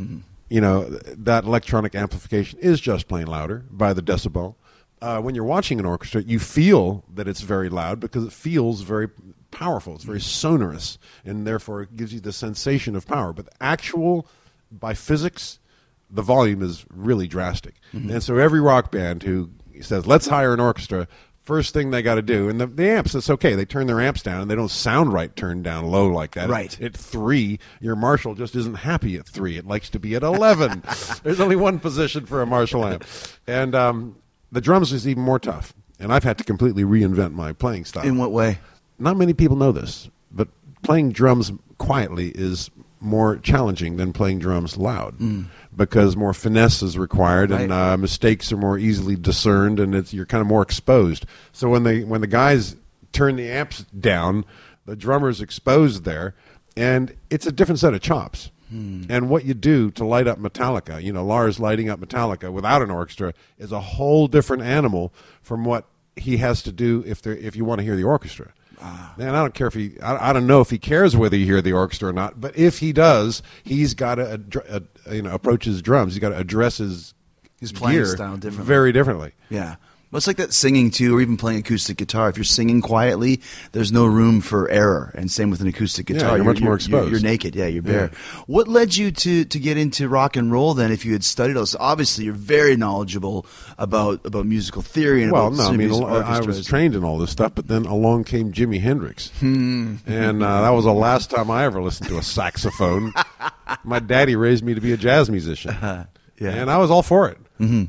That electronic amplification is just plain louder by the decibel. When you're watching an orchestra, you feel that it's very loud because it feels very powerful. It's very sonorous, and therefore it gives you the sensation of power. But by physics, the volume is really drastic. And so every rock band who says, let's hire an orchestra, first thing they got to do, and the amps, it's okay. They turn their amps down, and they don't sound right turned down low like that. Right. At 3, your Marshall just isn't happy at 3. It likes to be at 11. There's only one position for a Marshall amp. And the drums is even more tough. And I've had to completely reinvent my playing style. In what way? Not many people know this, but playing drums quietly is more challenging than playing drums loud because more finesse is required, and mistakes are more easily discerned, and you're kind of more exposed. So when the guys turn the amps down, the drummer's exposed there, and it's a different set of chops. And what you do to light up Metallica, Lars lighting up Metallica without an orchestra is a whole different animal from what he has to do if you want to hear the orchestra. Man, I don't care if I don't know if he cares whether you hear the orchestra or not, but if he does, he's got to approach his drums. He's got to address his playing gear style differently. very differently. Yeah. Well, it's like that singing, too, or even playing acoustic guitar. If you're singing quietly, there's no room for error. And same with an acoustic guitar. Yeah, you're much more exposed. You're naked. Yeah, you're bare. What led you to get into rock and roll, then, if you had studied all this? Obviously, you're very knowledgeable about musical theory. And I was trained in all this stuff, but then along came Jimi Hendrix. And that was the last time I ever listened to a saxophone. My daddy raised me to be a jazz musician. And I was all for it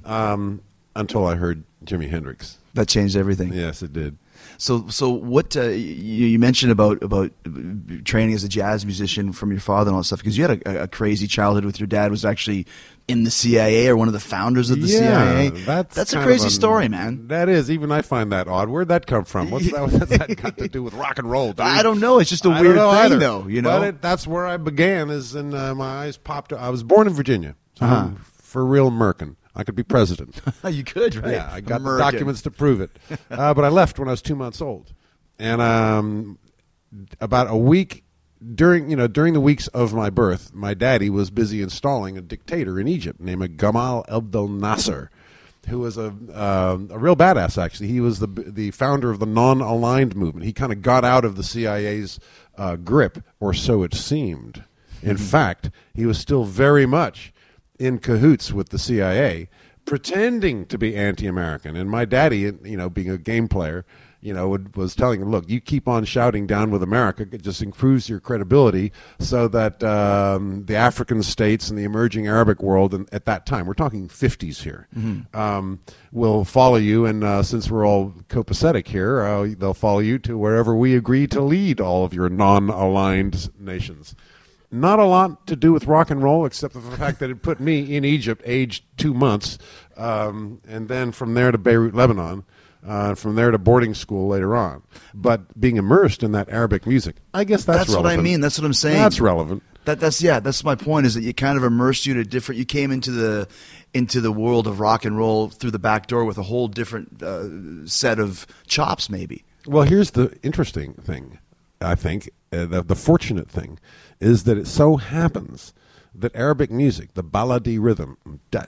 until I heard Jimi Hendrix. That changed everything. Yes, it did. So what you mentioned about training as a jazz musician from your father and all that stuff, because you had a crazy childhood with your dad was actually in the CIA or one of the founders of the CIA. That's a crazy story, man. That is. Even I find that odd. Where'd that come from? What's that got to do with rock and roll, dude? I don't know. It's just a weird thing, though. But that's where I began. My eyes popped. I was born in Virginia, so I'm for real American. I could be president. You could, right? Yeah, I got the American. documents to prove it. But I left when I was 2 months old. And about a week during the weeks of my birth, my daddy was busy installing a dictator in Egypt named Gamal Abdel Nasser, who was a real badass, actually. He was the founder of the non-aligned movement. He kind of got out of the CIA's grip, or so it seemed. In fact, he was still very much in cahoots with the CIA, pretending to be anti-American. And my daddy, being a game player, was telling him, look, you keep on shouting down with America, it just improves your credibility so that the African states and the emerging Arabic world, and at that time, we're talking 50s here, will follow you. And since we're all copacetic here, they'll follow you to wherever we agree to lead all of your non-aligned nations. Not a lot to do with rock and roll, except for the fact that it put me in Egypt, aged 2 months, and then from there to Beirut, Lebanon. From there to boarding school later on. But being immersed in that Arabic music, I guess that's relevant. What I mean. That's what I'm saying. That's relevant. That's my point, is that you kind of immersed you in a different, you came into the world of rock and roll through the back door with a whole different set of chops, maybe. Well, here's the interesting thing, I think. The fortunate thing is that it so happens that Arabic music, the baladi rhythm,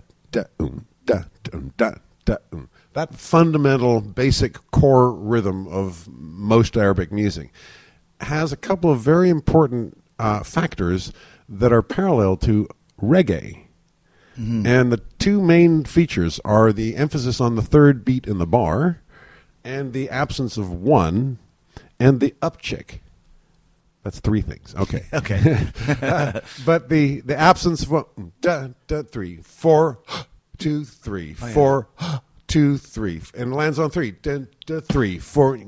that fundamental, basic core rhythm of most Arabic music, has a couple of very important factors that are parallel to reggae. Mm-hmm. And the two main features are the emphasis on the third beat in the bar and the absence of one and the upchick. That's three things. Okay. Okay. But the absence of 1, 3, 4, 2, 3, 4, 2, 3, and lands on 3. 3, 4,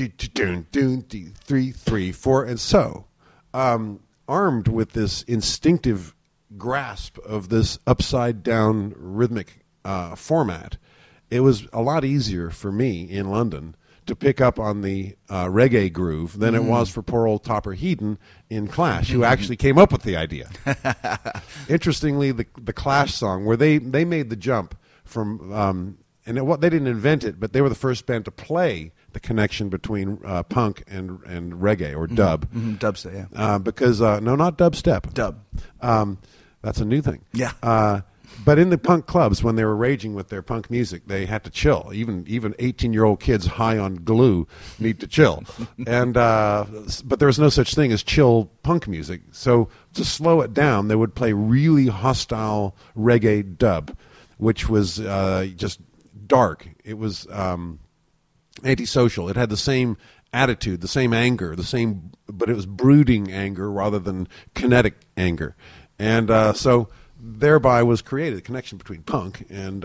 3, 3, 4, and so armed with this instinctive grasp of this upside down rhythmic format, it was a lot easier for me in London to pick up on the reggae groove than it was for poor old Topper Headon in Clash, who actually came up with the idea. Interestingly, the Clash song, where they made the jump from, they didn't invent it, but they were the first band to play the connection between punk and reggae, or dub. Dubstep, yeah. Because, no, not dubstep. Dub. That's a new thing. Yeah. But in the punk clubs, when they were raging with their punk music, they had to chill. Even 18-year-old kids high on glue need to chill. And but there was no such thing as chill punk music. So to slow it down, they would play really hostile reggae dub, which was just dark. It was antisocial. It had the same attitude, the same anger, but it was brooding anger rather than kinetic anger. And so thereby was created a connection between punk and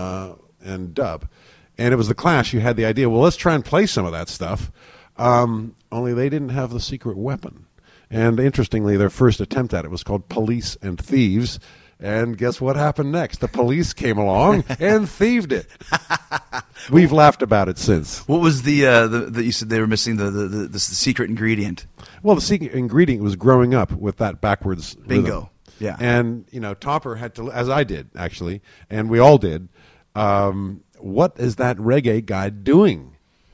dub. And it was the Clash who had the idea, well, let's try and play some of that stuff. Only they didn't have the secret weapon. And interestingly, their first attempt at it was called Police and Thieves. And guess what happened next? The police came along and thieved it. We've laughed about it since. What was the you said they were missing the secret ingredient? Well, the secret ingredient was growing up with that backwards bingo. Rhythm. Yeah. And, Topper had to, as I did, actually, and we all did, what is that reggae guy doing?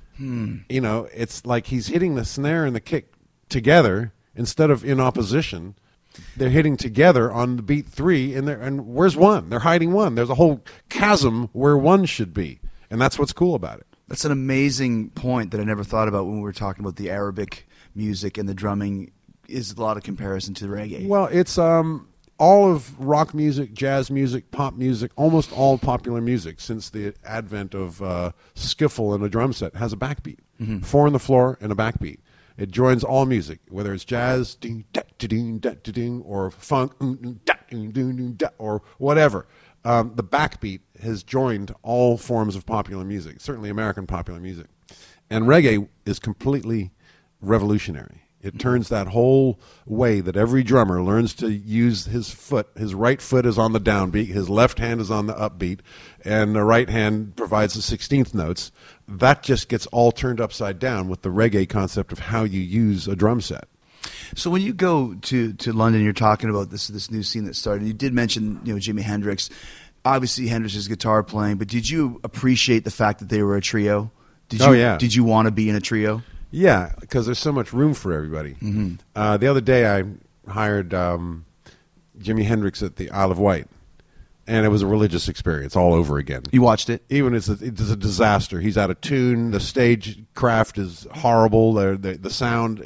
It's like he's hitting the snare and the kick together instead of in opposition. They're hitting together on the beat 3, and where's one? They're hiding one. There's a whole chasm where one should be, and that's what's cool about it. That's an amazing point that I never thought about when we were talking about the Arabic music and the drumming. Is a lot of comparison to the reggae. Well, it's all of rock music, jazz music, pop music, almost all popular music since the advent of skiffle and a drum set has a backbeat. 4 on the floor and a backbeat. It joins all music, whether it's jazz, or funk, or whatever. The backbeat has joined all forms of popular music, certainly American popular music. And reggae is completely revolutionary. It turns that whole way that every drummer learns to use his foot. His right foot is on the downbeat, his left hand is on the upbeat, and the right hand provides the 16th notes. That just gets all turned upside down with the reggae concept of how you use a drum set. So when you go to London, you're talking about this new scene that started. You did mention Jimi Hendrix. obviously Hendrix's guitar playing, but did you appreciate the fact that they were a trio? Yeah. Did you want to be in a trio? Yeah, because there's so much room for everybody. Mm-hmm. The other day I hired Jimi Hendrix at the Isle of Wight, and it was a religious experience all over again. You watched it? Even it's a disaster. He's out of tune. The stage craft is horrible. The sound,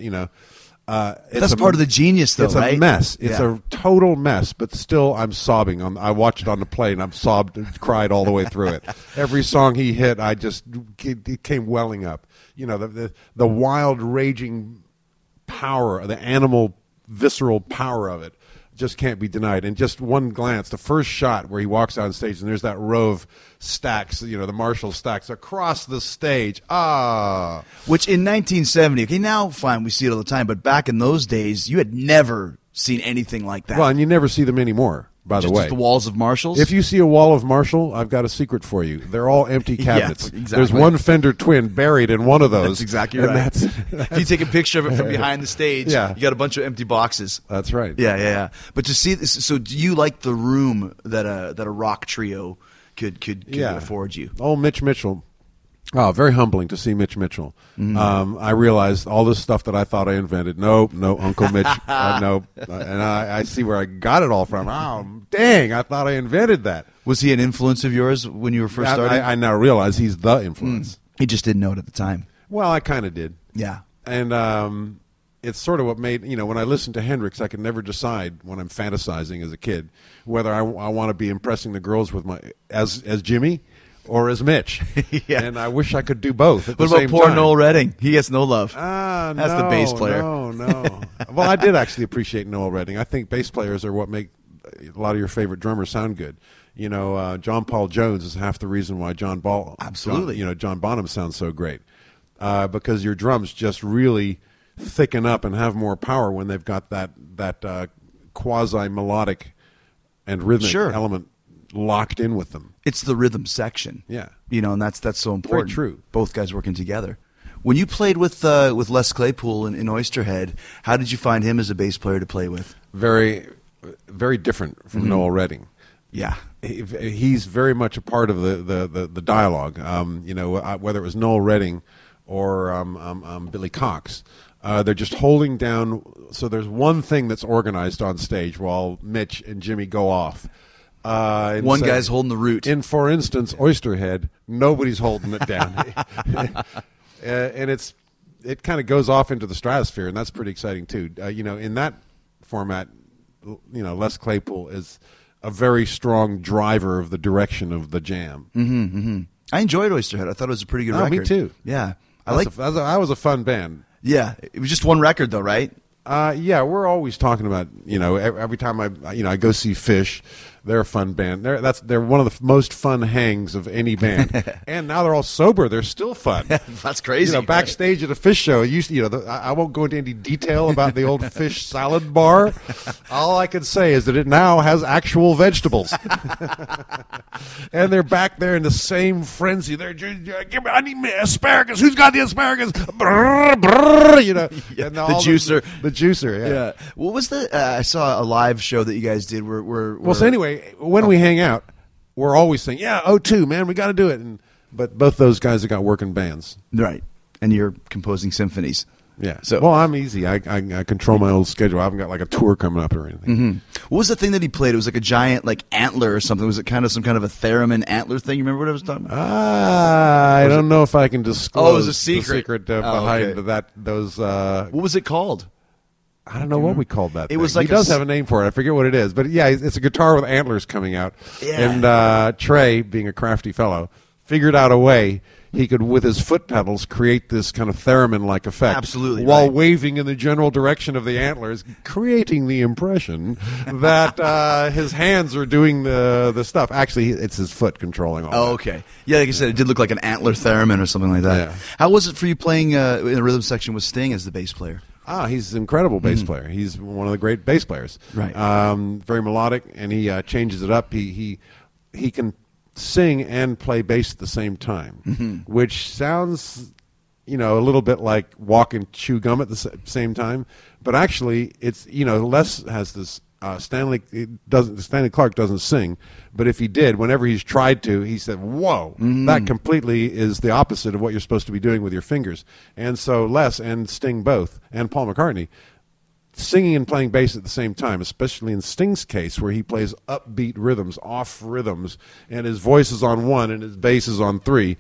that's part of the genius, though, it's right? It's a mess. It's Yeah. a total mess, but still I'm sobbing. I watched it on the plane. I'm sobbed and cried all the way through it. Every song he hit, it came welling up. The wild, raging power, the animal, visceral power of it just can't be denied. And just one glance, the first shot where he walks on stage and there's that row of stacks, the Marshall stacks across the stage. Which in 1970, okay, now fine, we see it all the time, but back in those days, you had never seen anything like that. Well, and you never see them anymore, by the way. Just the walls of Marshalls? If you see a wall of Marshall, I've got a secret for you. They're all empty cabinets. Yeah, exactly. There's one Fender Twin buried in one of those. That's exactly and right. That's if you take a picture of it from behind the stage, Yeah. you got a bunch of empty boxes. That's right. Yeah. But to see this, so do you like the room that a rock trio could afford you? Oh, Mitch Mitchell. Oh, very humbling to see Mitch Mitchell. Mm-hmm. I realized all this stuff that I thought I invented. No, Uncle Mitch. No. And I see where I got it all from. Oh, dang, I thought I invented that. Was he an influence of yours when you were first starting? I now realize he's the influence. He just didn't know it at the time. Well, I kind of did. Yeah. And it's sort of what made, when I listen to Hendrix, I can never decide when I'm fantasizing as a kid whether I want to be impressing the girls with as Jimmy or as Mitch. Yeah. And I wish I could do both at What the about same poor time. Noel Redding? He gets no love. That's the bass player. No. Well, I did actually appreciate Noel Redding. I think bass players are what make a lot of your favorite drummers sound good. John Paul Jones is half the reason why John Bonham sounds so great. Because your drums just really thicken up and have more power when they've got that quasi-melodic and rhythmic element locked in with them. It's the rhythm section. Yeah. And that's so important. Very true. Both guys working together. When you played with Les Claypool in Oysterhead, how did you find him as a bass player to play with? Very, very different from Noel Redding. Yeah. He's very much a part of the dialogue. Whether it was Noel Redding or Billy Cox, they're just holding down. So there's one thing that's organized on stage while Mitch and Jimmy go off. One guy's holding the root. For instance, Oysterhead, nobody's holding it down. And it kind of goes off into the stratosphere, and that's pretty exciting too. In that format, Les Claypool is a very strong driver of the direction of the jam. Mm-hmm. I enjoyed Oysterhead. I thought it was a pretty good record. Me too. Yeah. I was a fun band. Yeah. It was just one record, though, right? Yeah, we're always talking about, every time I go see Fish, they're a fun band. They're one of the most fun hangs of any band. And now they're all sober. They're still fun. That's crazy. Backstage at a Fish show, I won't go into any detail about the old Fish salad bar. All I can say is that it now has actual vegetables. And they're back there in the same frenzy. I need me asparagus. Who's got the asparagus? Brr, brr, Yeah, and the juicer. The juicer, yeah. What was I saw a live show that you guys did where so anyway, when we hang out, we're always saying, yeah, O2, man, we got to do it. But both those guys have got working bands. Right. And you're composing symphonies. Yeah. Well, I'm easy. I control my own schedule. I haven't got like a tour coming up or anything. Mm-hmm. What was the thing that he played? It was like a giant antler or something. Was it kind of some kind of a theremin antler thing? You remember what I was talking about? I don't know if I can disclose it was a secret. The secret behind those. What was it called? I don't know what we called that. It was like he does have a name for it. I forget what it is, but yeah, it's a guitar with antlers coming out. Yeah. And Trey, being a crafty fellow, figured out a way he could, with his foot pedals, create this kind of theremin-like effect. Absolutely, while right. waving in the general direction of the antlers, creating the impression that his hands are doing the stuff. Actually, it's his foot controlling all that. Oh, okay. Yeah, like you said, it did look like an antler theremin or something like that. Yeah. How was it for you playing in the rhythm section with Sting as the bass player? He's an incredible bass player. He's one of the great bass players. Right. Very melodic, and he changes it up. He can sing and play bass at the same time, which sounds, a little bit like walk and chew gum at the same time. But actually, it's Les has this Stanley Clarke doesn't sing, but if he did, whenever he's tried to, he said, "Whoa, that completely is the opposite of what you're supposed to be doing with your fingers." And so Les and Sting both, and Paul McCartney, singing and playing bass at the same time, especially in Sting's case, where he plays upbeat rhythms, off rhythms, and his voice is on 1 and his bass is on 3.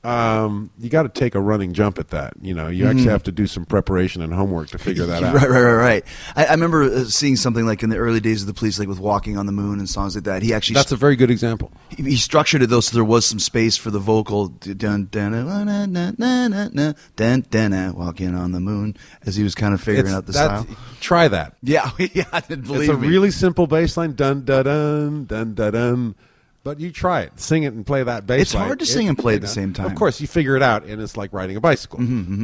You got to take a running jump at that. You actually have to do some preparation and homework to figure that out. Right. I remember seeing something like in the early days of the Police, like with Walking on the Moon and songs like that. That's a very good example. He structured it though, so there was some space for the vocal. Dun, dun, dun, dun, dun, dun, dun, dun, walking on the moon, as he was kind of figuring out the style. Try that. Yeah, I didn't believe it's a really simple bass line. Dun dun dun dun dun dun. But you try it, sing it, and play that bass. It's hard to sing and play at the same time. Of course, you figure it out, and it's like riding a bicycle.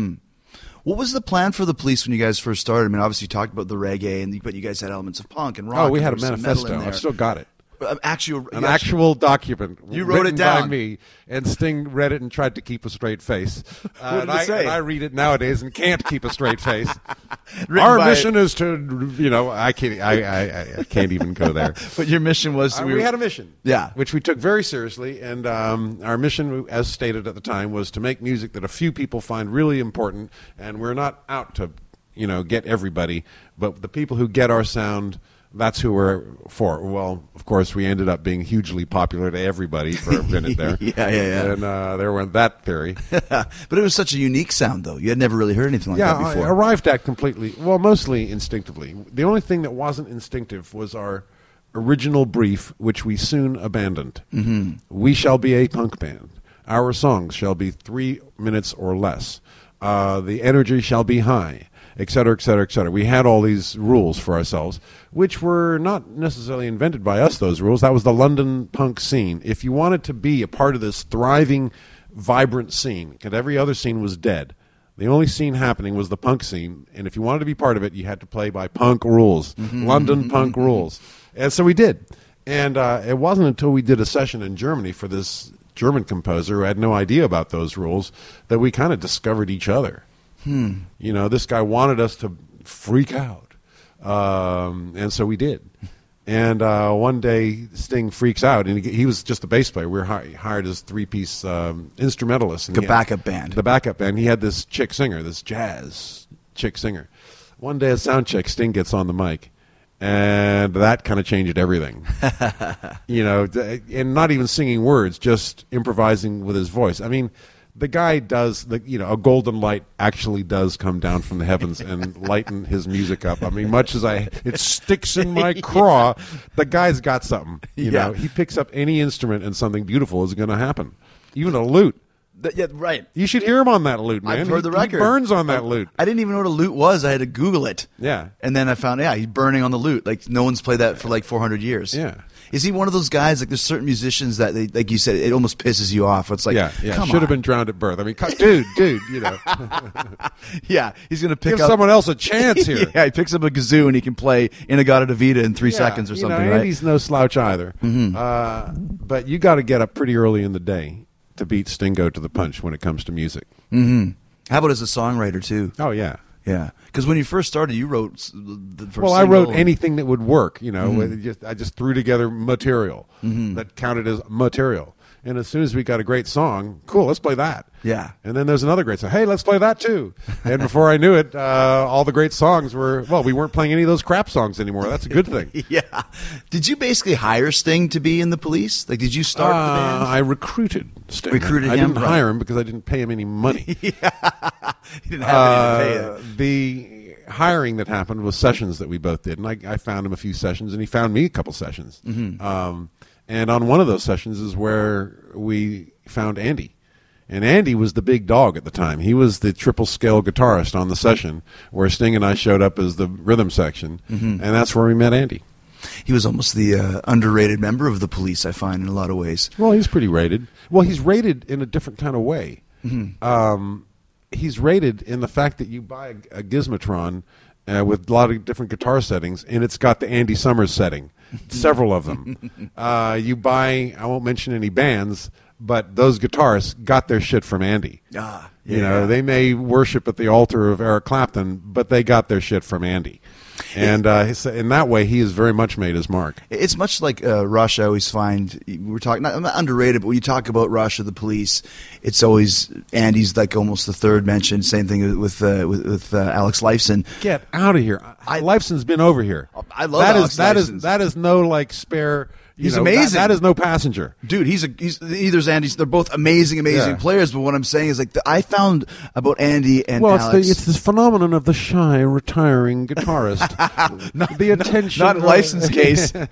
What was the plan for the Police when you guys first started? I mean, obviously you talked about the reggae, but you guys had elements of punk and rock. Oh, we had a and manifesto. I've still got it. An actual document. You wrote it down by me, and Sting read it and tried to keep a straight face. What did it say? And I read it nowadays and can't keep a straight face. Our mission is to, I can't even go there. But your mission was we had a mission, yeah, which we took very seriously, and our mission, as stated at the time, was to make music that a few people find really important, and we're not out to, get everybody, but the people who get our sound. That's who we're for. Well, of course, we ended up being hugely popular to everybody for a minute there. Yeah. And there went that theory. But it was such a unique sound, though. You had never really heard anything like that before. Yeah, arrived at completely, mostly instinctively. The only thing that wasn't instinctive was our original brief, which we soon abandoned. We shall be a punk band. Our songs shall be 3 minutes or less. The energy shall be high. Et cetera, et cetera, et cetera. We had all these rules for ourselves, which were not necessarily invented by us, those rules. That was the London punk scene. If you wanted to be a part of this thriving, vibrant scene, because every other scene was dead, the only scene happening was the punk scene, and if you wanted to be part of it, you had to play by punk rules, London punk rules. And so we did. And it wasn't until we did a session in Germany for this German composer who had no idea about those rules that we kind of discovered each other. This guy wanted us to freak out, and so we did. And one day, Sting freaks out, and he was just a bass player. We were hired as 3-piece instrumentalist. The backup band. The backup band. He had this chick singer, this jazz chick singer. One day at sound check, Sting gets on the mic, and that kind of changed everything. And not even singing words, just improvising with his voice. I mean, the guy does, a golden light actually does come down from the heavens and lighten his music up. I mean, much as it sticks in my craw, the guy's got something. You know, he picks up any instrument and something beautiful is going to happen. Even a lute. Yeah, right. You should hear him on that lute, man. I've heard the record. He burns on that lute. I didn't even know what a lute was. I had to Google it. Yeah. And then I found, he's burning on the lute. Like, no one's played that for like 400 years. Yeah. Is he one of those guys, like there's certain musicians that, like you said, it almost pisses you off. It's like, come should on. have been drowned at birth. I mean, dude, Yeah, he's going to pick Give up. someone else a chance here. Yeah, he picks up a kazoo and he can play In-A-Gadda-Da-Vida in 3 seconds or something, right? Andy's no slouch either. But you got to get up pretty early in the day to beat Stingo to the punch when it comes to music. How about as a songwriter, too? Oh, yeah. Yeah, because when you first started, you wrote the first I wrote anything that would work. I just threw together material that counted as material. And as soon as we got a great song, cool, let's play that. Yeah. And then there's another great song. Hey, let's play that too. And before I knew it, all the great songs were, we weren't playing any of those crap songs anymore. That's a good thing. Yeah. Did you basically hire Sting to be in the Police? Like, did you start the band? I recruited Sting. I didn't hire him because I didn't pay him any money. He didn't have any to pay it. The hiring that happened was sessions that we both did. And I found him a few sessions, and he found me a couple sessions. And on one of those sessions is where we found Andy. And Andy was the big dog at the time. He was the triple scale guitarist on the session where Sting and I showed up as the rhythm section. And that's where we met Andy. He was almost the underrated member of the Police, I find, in a lot of ways. Well, he's pretty rated. Well, he's rated in a different kind of way. He's rated in the fact that you buy a Gizmotron with a lot of different guitar settings, and it's got the Andy Summers setting. Several of them. You buy, I won't mention any bands, but those guitarists got their shit from Andy. You know, they may worship at the altar of Eric Clapton, but they got their shit from Andy. And in that way, he has very much made his mark. It's much like Rush. I always find we're talking not underrated, but when you talk about Rush or the Police, it's always Andy's like almost the third mention. Same thing with Alex Lifeson. Get out of here! Lifeson's been over here. I love Alex Lifeson. That is no like spare. He's amazing. That is no passenger, dude. He's either Andy's. They're both amazing players. But what I'm saying is, like, I found about Andy and Alex. It's this phenomenon of the shy, retiring guitarist. The attention, not in Lifeson's case. But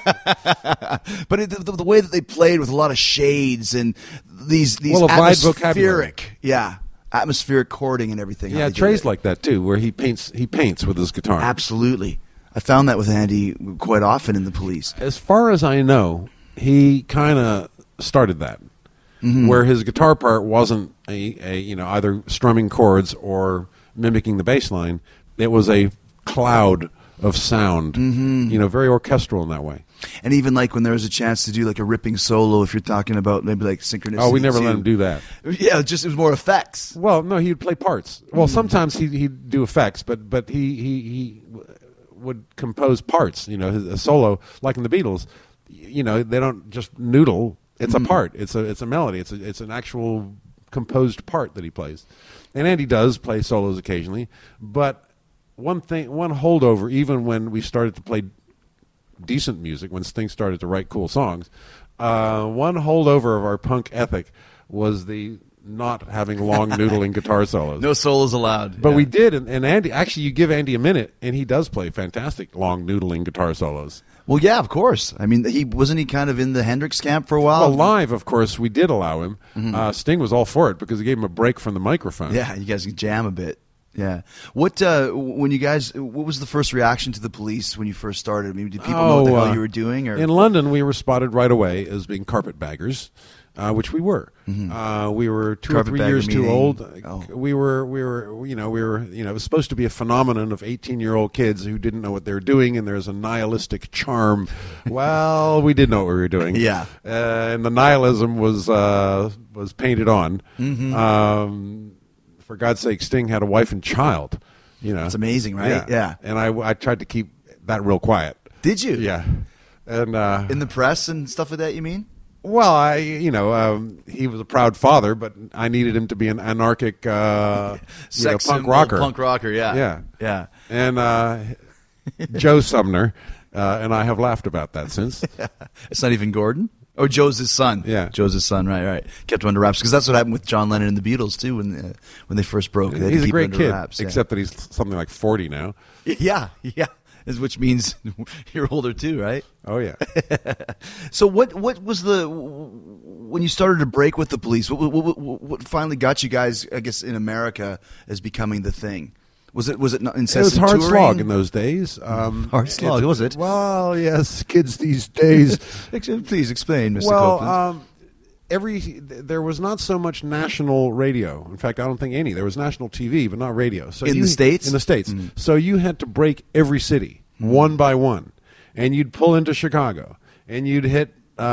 the way that they played with a lot of shades and these atmospheric, atmospheric chording and everything. Yeah, Trey's like that too, where he paints with his guitar. Absolutely. I found that with Andy quite often in the Police. As far as I know, he kind of started that, where his guitar part wasn't either strumming chords or mimicking the bass line. It was a cloud of sound, very orchestral in that way. And even like when there was a chance to do like a ripping solo, if you're talking about maybe like Synchronicity. Oh, we never let him do that. Yeah, it was more effects. Well, no, he would play parts. Well, sometimes he'd do effects, but he would compose parts, a solo, like in the Beatles. They don't just noodle. It's a part. It's a melody. It's an actual composed part that he plays. And Andy does play solos occasionally, but one holdover, even when we started to play decent music, when Sting started to write cool songs, one holdover of our punk ethic was the not having long noodling guitar solos. No solos allowed. But we did, and Andy, actually you give Andy a minute, and he does play fantastic long noodling guitar solos. Well, yeah, of course. I mean, wasn't he kind of in the Hendrix camp for a while? Well, live, of course, we did allow him. Sting was all for it because he gave him a break from the microphone. Yeah, you guys can jam a bit. Yeah. What was the first reaction to the Police when you first started? I mean, did people know what the hell you were doing? Or? In London, we were spotted right away as being carpetbaggers, which we were. We were 2 or 3 years too old. We were, it was supposed to be a phenomenon of 18-year-old kids who didn't know what they were doing, and there's a nihilistic charm. Well, we did know what we were doing. Yeah. And the nihilism was painted on. For God's sake, Sting had a wife and child. It's amazing, right? Yeah. And I tried to keep that real quiet. Did you? Yeah. And in the press and stuff like that, you mean? Well, he was a proud father, but I needed him to be an anarchic, punk rocker. Punk rocker, yeah. And Joe Sumner and I have laughed about that since. It's not even Gordon. Oh, Joe's his son. Yeah, Joe's his son. Right. Kept him under wraps because that's what happened with John Lennon and the Beatles too when they first broke. They he's a great under kid, wraps, except that he's something like 40 now. Yeah, which means you're older too, right? Oh yeah. So what was when you started to break with the Police? What finally got you guys, I guess, in America as becoming the thing? Was it not incessant? It was hard touring? slog in those days. Hard slog, was it? Well, yes, kids these days. Please explain, Mr. Copeland. There was not so much national radio. In fact, I don't think any. There was national TV, but not radio. So the States? In the States. So you had to break every city one by one, and you'd pull into Chicago, and you'd hit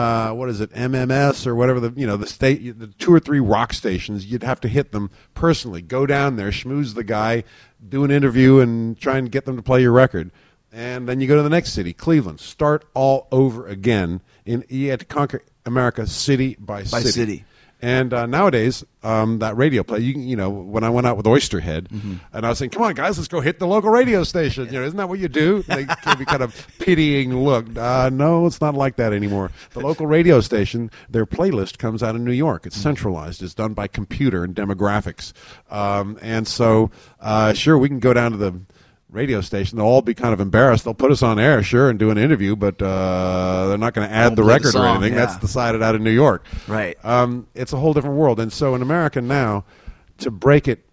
MMS or whatever the state, the 2 or 3 rock stations. You'd have to hit them personally. Go down there, schmooze the guy, do an interview, and try and get them to play your record. And then you go to the next city, Cleveland. Start all over again. You had to conquer America city by city. And nowadays, that radio play, when I went out with Oysterhead, and I was saying, come on, guys, let's go hit the local radio station. Isn't that what you do? They gave me kind of pitying look. No, it's not like that anymore. The local radio station, their playlist comes out of New York. It's centralized. It's done by computer and demographics. And so, sure, we can go down to the radio station. They'll all be kind of embarrassed. They'll put us on air, sure, and do an interview, but they're not going to add the record or anything. Yeah. That's decided out of New York. Right. It's a whole different world. And so in America now, to break it,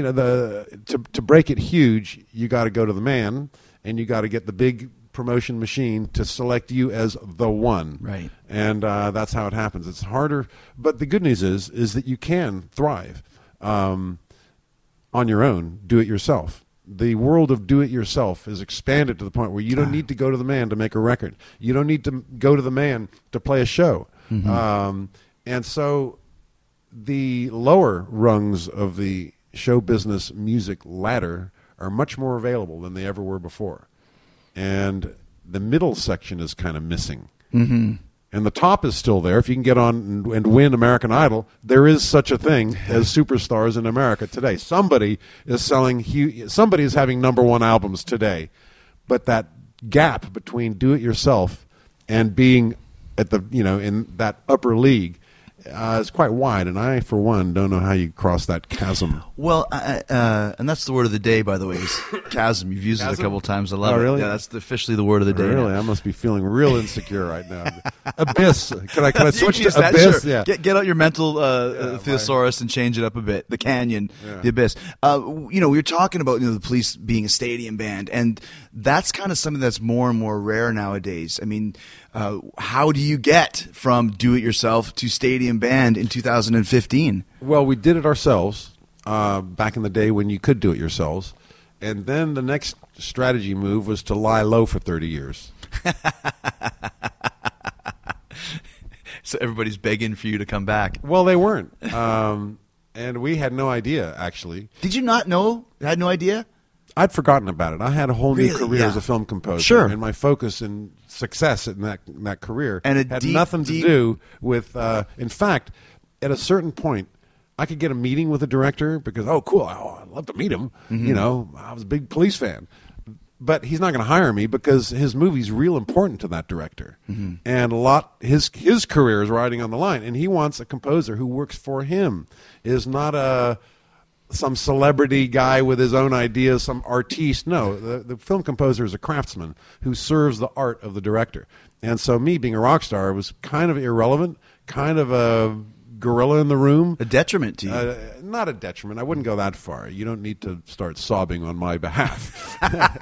to break it huge, you got to go to the man, and you got to get the big promotion machine to select you as the one. Right. And that's how it happens. It's harder, but the good news is that you can thrive on your own. Do it yourself. The world of do-it-yourself is expanded to the point where you don't need to go to the man to make a record. You don't need to go to the man to play a show. And so the lower rungs of the show business music ladder are much more available than they ever were before. And the middle section is kind of missing. Mm-hmm. And the top is still there. If you can get on and win American Idol, there is such a thing as superstars in America today. Somebody is somebody is having number one albums today. But that gap between do-it-yourself and being at the, in that upper league is quite wide, and I, for one, don't know how you cross that chasm. Well, and that's the word of the day, by the way, is chasm. You've used it a couple of times. I love it. Really? Yeah, that's officially the word of the day. Really? Now. I must be feeling real insecure right now. Abyss. Can I switch to that, Abyss? Sure. Yeah. Get out your mental thesaurus and change it up a bit. The Canyon, the Abyss. We were talking about the Police being a stadium band, and that's kind of something that's more and more rare nowadays. I mean, how do you get from do-it-yourself to stadium band in 2015? Well, we did it ourselves back in the day when you could do it yourselves. And then the next strategy move was to lie low for 30 years. So everybody's begging for you to come back. Well, they weren't. And we had no idea, actually. Did you not know? Had no idea? I'd forgotten about it. I had a whole new career as a film composer. Sure. And my focus and success in that career and had nothing to do with, in fact, at a certain point, I could get a meeting with a director because, cool, I'd love to meet him. Mm-hmm. I was a big Police fan. But he's not going to hire me because his movie's real important to that director. Mm-hmm. And his career is riding on the line. And he wants a composer who works for him, is not some celebrity guy with his own ideas, some artiste. No, the film composer is a craftsman who serves the art of the director. And so me being a rock star was kind of irrelevant, kind of a gorilla in the room. A detriment to you. Not a detriment. I wouldn't go that far. You don't need to start sobbing on my behalf.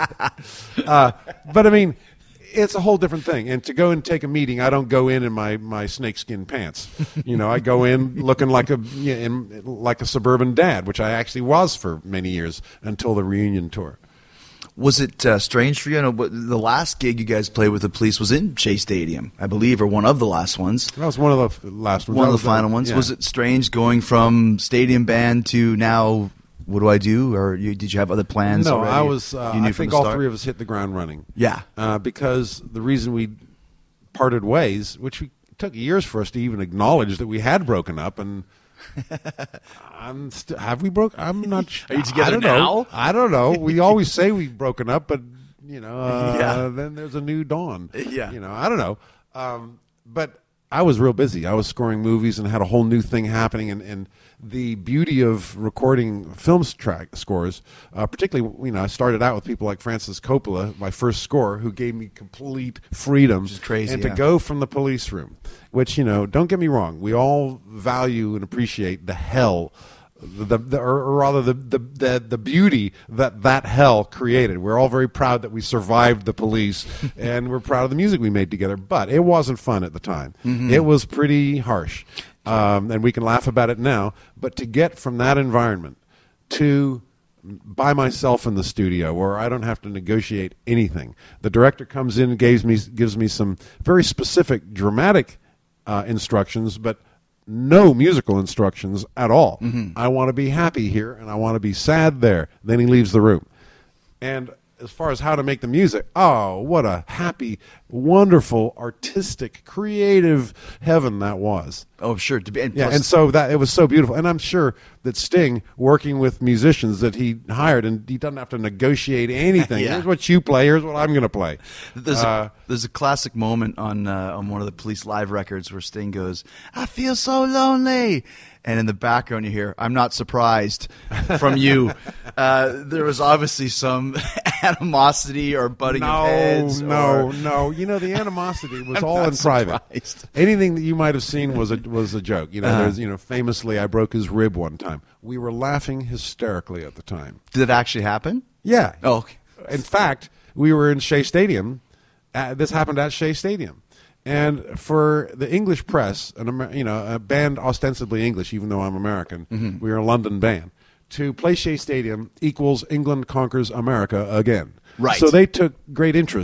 But I mean, it's a whole different thing. And to go and take a meeting, I don't go in my snakeskin pants. I go in looking like a suburban dad, which I actually was for many years until the reunion tour. Was it strange for you? I know the last gig you guys played with the Police was in Shea Stadium, I believe, or one of the last ones. That was one of the last ones. One of the final ones. Yeah. Was it strange going from stadium band to now, what do I do? Or did you have other plans? No, already? I was. I think all three of us hit the ground running. Yeah. Because the reason we parted ways, which took years for us to even acknowledge that we had broken up, and have we broke? I'm not sure. Are you together now? I don't know. We always say we've broken up, but then there's a new dawn. Yeah. I don't know. But I was real busy. I was scoring movies and had a whole new thing happening, and the beauty of recording film scores, particularly, I started out with people like Francis Coppola, my first score, who gave me complete freedom. Which is crazy, and to go from the police room, which, don't get me wrong, we all value and appreciate the hell, or rather the beauty that hell created. We're all very proud that we survived the police, and we're proud of the music we made together. But it wasn't fun at the time. Mm-hmm. It was pretty harsh, and we can laugh about it now. But to get from that environment to by myself in the studio, where I don't have to negotiate anything, the director comes in and gives me some very specific dramatic instructions, but no musical instructions at all. Mm-hmm. I want to be happy here, and I want to be sad there. Then he leaves the room. And as far as how to make the music, what a happy, wonderful, artistic, creative heaven that was. Oh, sure. And so that it was so beautiful. And I'm sure that Sting, working with musicians that he hired, and he doesn't have to negotiate anything. Yeah. Here's what you play. Here's what I'm going to play. There's a classic moment on one of the Police live records where Sting goes, "I feel so lonely," and in the background you hear, "I'm not surprised," from you. There was obviously some animosity or butting of heads. No. The animosity was all in private. Anything that you might have seen was a joke. There's famously I broke his rib one time. We were laughing hysterically at the time. Did it actually happen? Yeah. Oh, okay. In fact, we were in Shea Stadium. This happened at Shea Stadium. And for the English press, a band ostensibly English, even though I'm American, Mm-hmm. we were a London band, to play Shea Stadium equals England conquers America again. Right. So they took great interest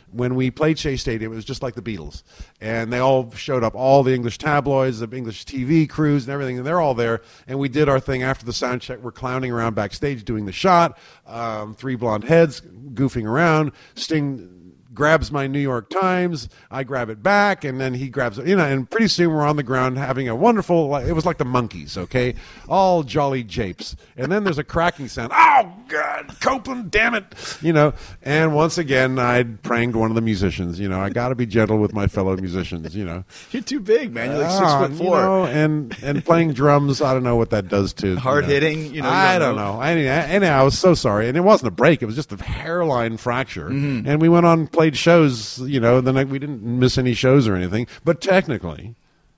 when we played Shea Stadium, it was just like the Beatles. And they all showed up, all the English tabloids, the English TV crews and everything, and they're all there. And we did our thing after the sound check. We're clowning around backstage doing the shot, three blonde heads goofing around. Sting grabs my New York Times, I grab it back, and then he grabs it, and pretty soon we're on the ground having a wonderful, it was like the Monkees, okay? All jolly japes. And then there's a cracking sound. Oh, God, Copeland, damn it! And once again, I pranged one of the musicians. I got to be gentle with my fellow musicians, You're too big, man. You're like 6'4". And playing drums, I don't know what that does to... Hard hitting, I don't know. Anyhow, I was so sorry. And it wasn't a break. It was just a hairline fracture. Mm-hmm. And we went on and played shows, the night. We didn't miss any shows or anything, but technically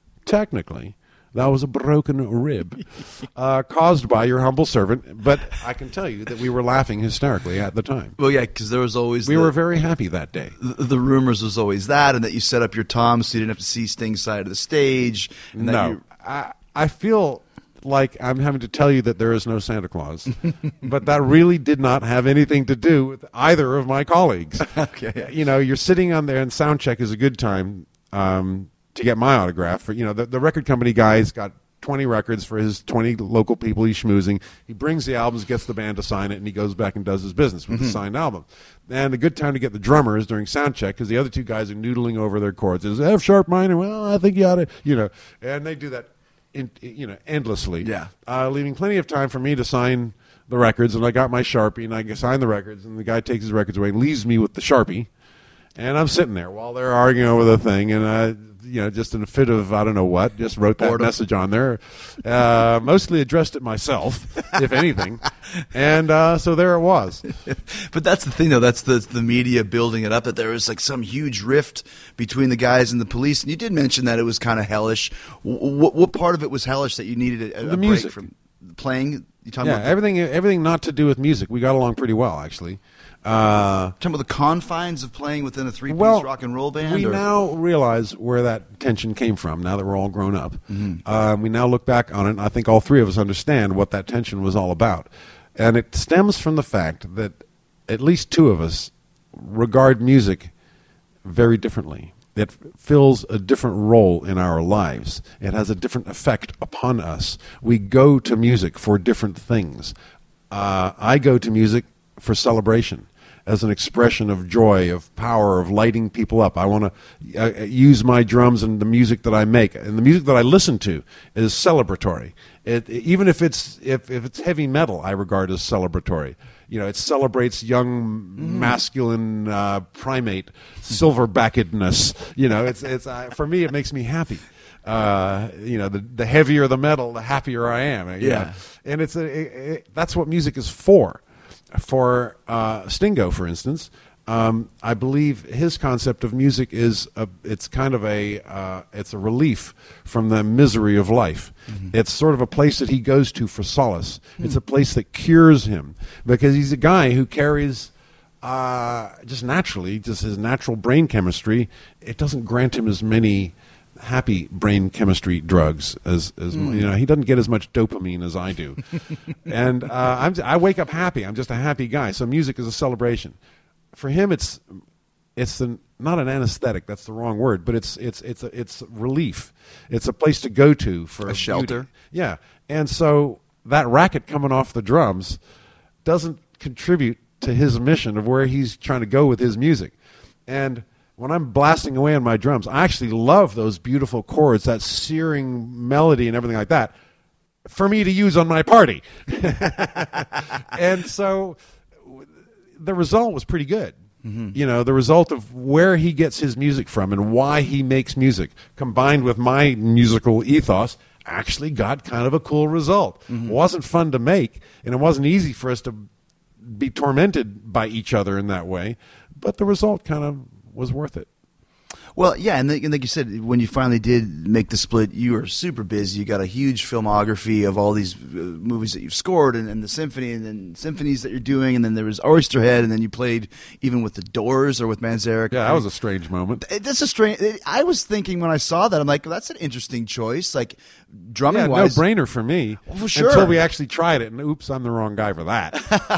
that was a broken rib caused by your humble servant. But I can tell you that we were laughing hysterically at the time. Well, yeah, because there was always we were very happy that day. The rumors was always that, and that you set up your toms so you didn't have to see Sting's side of the stage. And no, I feel like I'm having to tell you that there is no Santa Claus, but that really did not have anything to do with either of my colleagues. Okay. You're sitting on there, and sound check is a good time to get my autograph. The record company guy's got 20 records for his 20 local people he's schmoozing. He brings the albums, gets the band to sign it, and he goes back and does his business with the signed album. And a good time to get the drummer is during sound check, because the other two guys are noodling over their chords. Is F sharp minor? Well, I think you ought to, and they do that endlessly, leaving plenty of time for me to sign the records. And I got my Sharpie, and I sign the records, and the guy takes his records away and leaves me with the Sharpie, and I'm sitting there while they're arguing over the thing, and I just in a fit of I don't know what, just wrote that message on there, mostly addressed it myself, if anything, and so there it was. But that's the thing, though. That's the media building it up, that there was like some huge rift between the guys and the police. And you did mention that it was kind of hellish. What part of it was hellish that you needed a break from playing? You talking about everything not to do with music. We got along pretty well, actually. Talking about the confines of playing within a three-piece rock and roll band? We now realize where that tension came from, now that we're all grown up. Mm-hmm. We now look back on it, and I think all three of us understand what that tension was all about. And it stems from the fact that at least two of us regard music very differently. It fills a different role in our lives. It has a different effect upon us. We go to music for different things. I go to music for celebration, as an expression of joy, of power, of lighting people up. I want to use my drums and the music that I make, and the music that I listen to is celebratory. Even if it's heavy metal, I regard as celebratory. It celebrates young masculine primate silverbackedness. It's for me, it makes me happy. The heavier the metal, the happier I am. And that's what music is for. For Stingo, for instance, I believe his concept of music is it's a relief from the misery of life. Mm-hmm. It's sort of a place that he goes to for solace. Mm-hmm. It's a place that cures him, because he's a guy who carries just naturally, just his natural brain chemistry. It doesn't grant him as many happy brain chemistry drugs as he doesn't get as much dopamine as I do. And I wake up happy. I'm just a happy guy. So music is a celebration. For him, it's not an anesthetic. That's the wrong word, but it's relief. It's a place to go to for a shelter. Beauty. Yeah. And so that racket coming off the drums doesn't contribute to his mission of where he's trying to go with his music. And when I'm blasting away on my drums, I actually love those beautiful chords, that searing melody and everything like that, for me to use on my party. And so the result was pretty good. Mm-hmm. The result of where he gets his music from and why he makes music, combined with my musical ethos, actually got kind of a cool result. Mm-hmm. It wasn't fun to make, and it wasn't easy for us to be tormented by each other in that way, but the result kind of was worth it. Well, yeah, and like you said, when you finally did make the split, you were super busy. You got a huge filmography of all these movies that you've scored, and the symphony, and then symphonies that you're doing, and then there was Oysterhead, and then you played even with the Doors or with Manzarek. Yeah, that was a strange moment. That's a strange. I was thinking when I saw that, I'm like, that's an interesting choice. Like drumming wise, no brainer for me. Well, for sure. Until we actually tried it, and oops, I'm the wrong guy for that.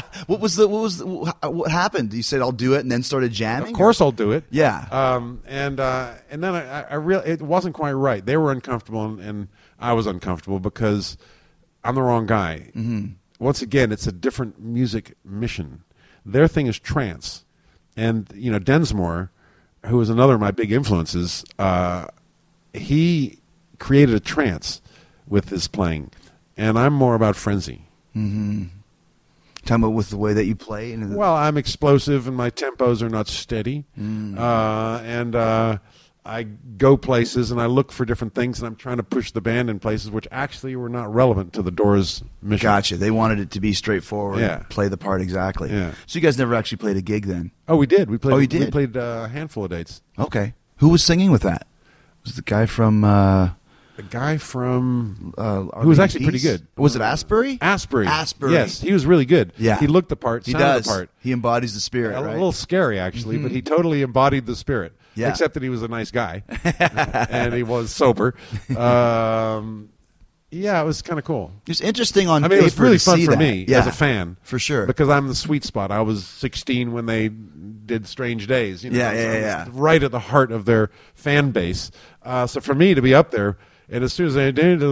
What happened? You said I'll do it, and then started jamming. Of course, I'll do it. Yeah. And then I really, it wasn't quite right. They were uncomfortable, and I was uncomfortable because I'm the wrong guy. Mm-hmm. Once again, it's a different music mission. Their thing is trance, and Densmore, who was another of my big influences, he created a trance with his playing, and I'm more about frenzy. Mm-hmm. Talking about with the way that you play? Well, I'm explosive, and my tempos are not steady. And I go places, and I look for different things, and I'm trying to push the band in places which actually were not relevant to the Doors' mission. Gotcha. They wanted it to be straightforward and play the part exactly. Yeah. So you guys never actually played a gig then? Oh, we did. We played. Oh, you did? We played a handful of dates. Okay. Who was singing with that? Was the guy from... The guy from who was actually pretty good. Was it Asbury? Asbury. Asbury. Yes, he was really good. Yeah. He looked the part, He sounded does. the part. He embodies the spirit, A right? little scary, actually, but he totally embodied the spirit. Yeah. Except that he was a nice guy. And he was sober. Yeah, it was kind of cool. It was interesting on it was paper really to fun see for that. me Yeah, as a fan. for sure. Because I'm the sweet spot. I was 16 when they did Strange Days. Yeah. Right at the heart of their fan base. So for me to be up there, and as soon as I did,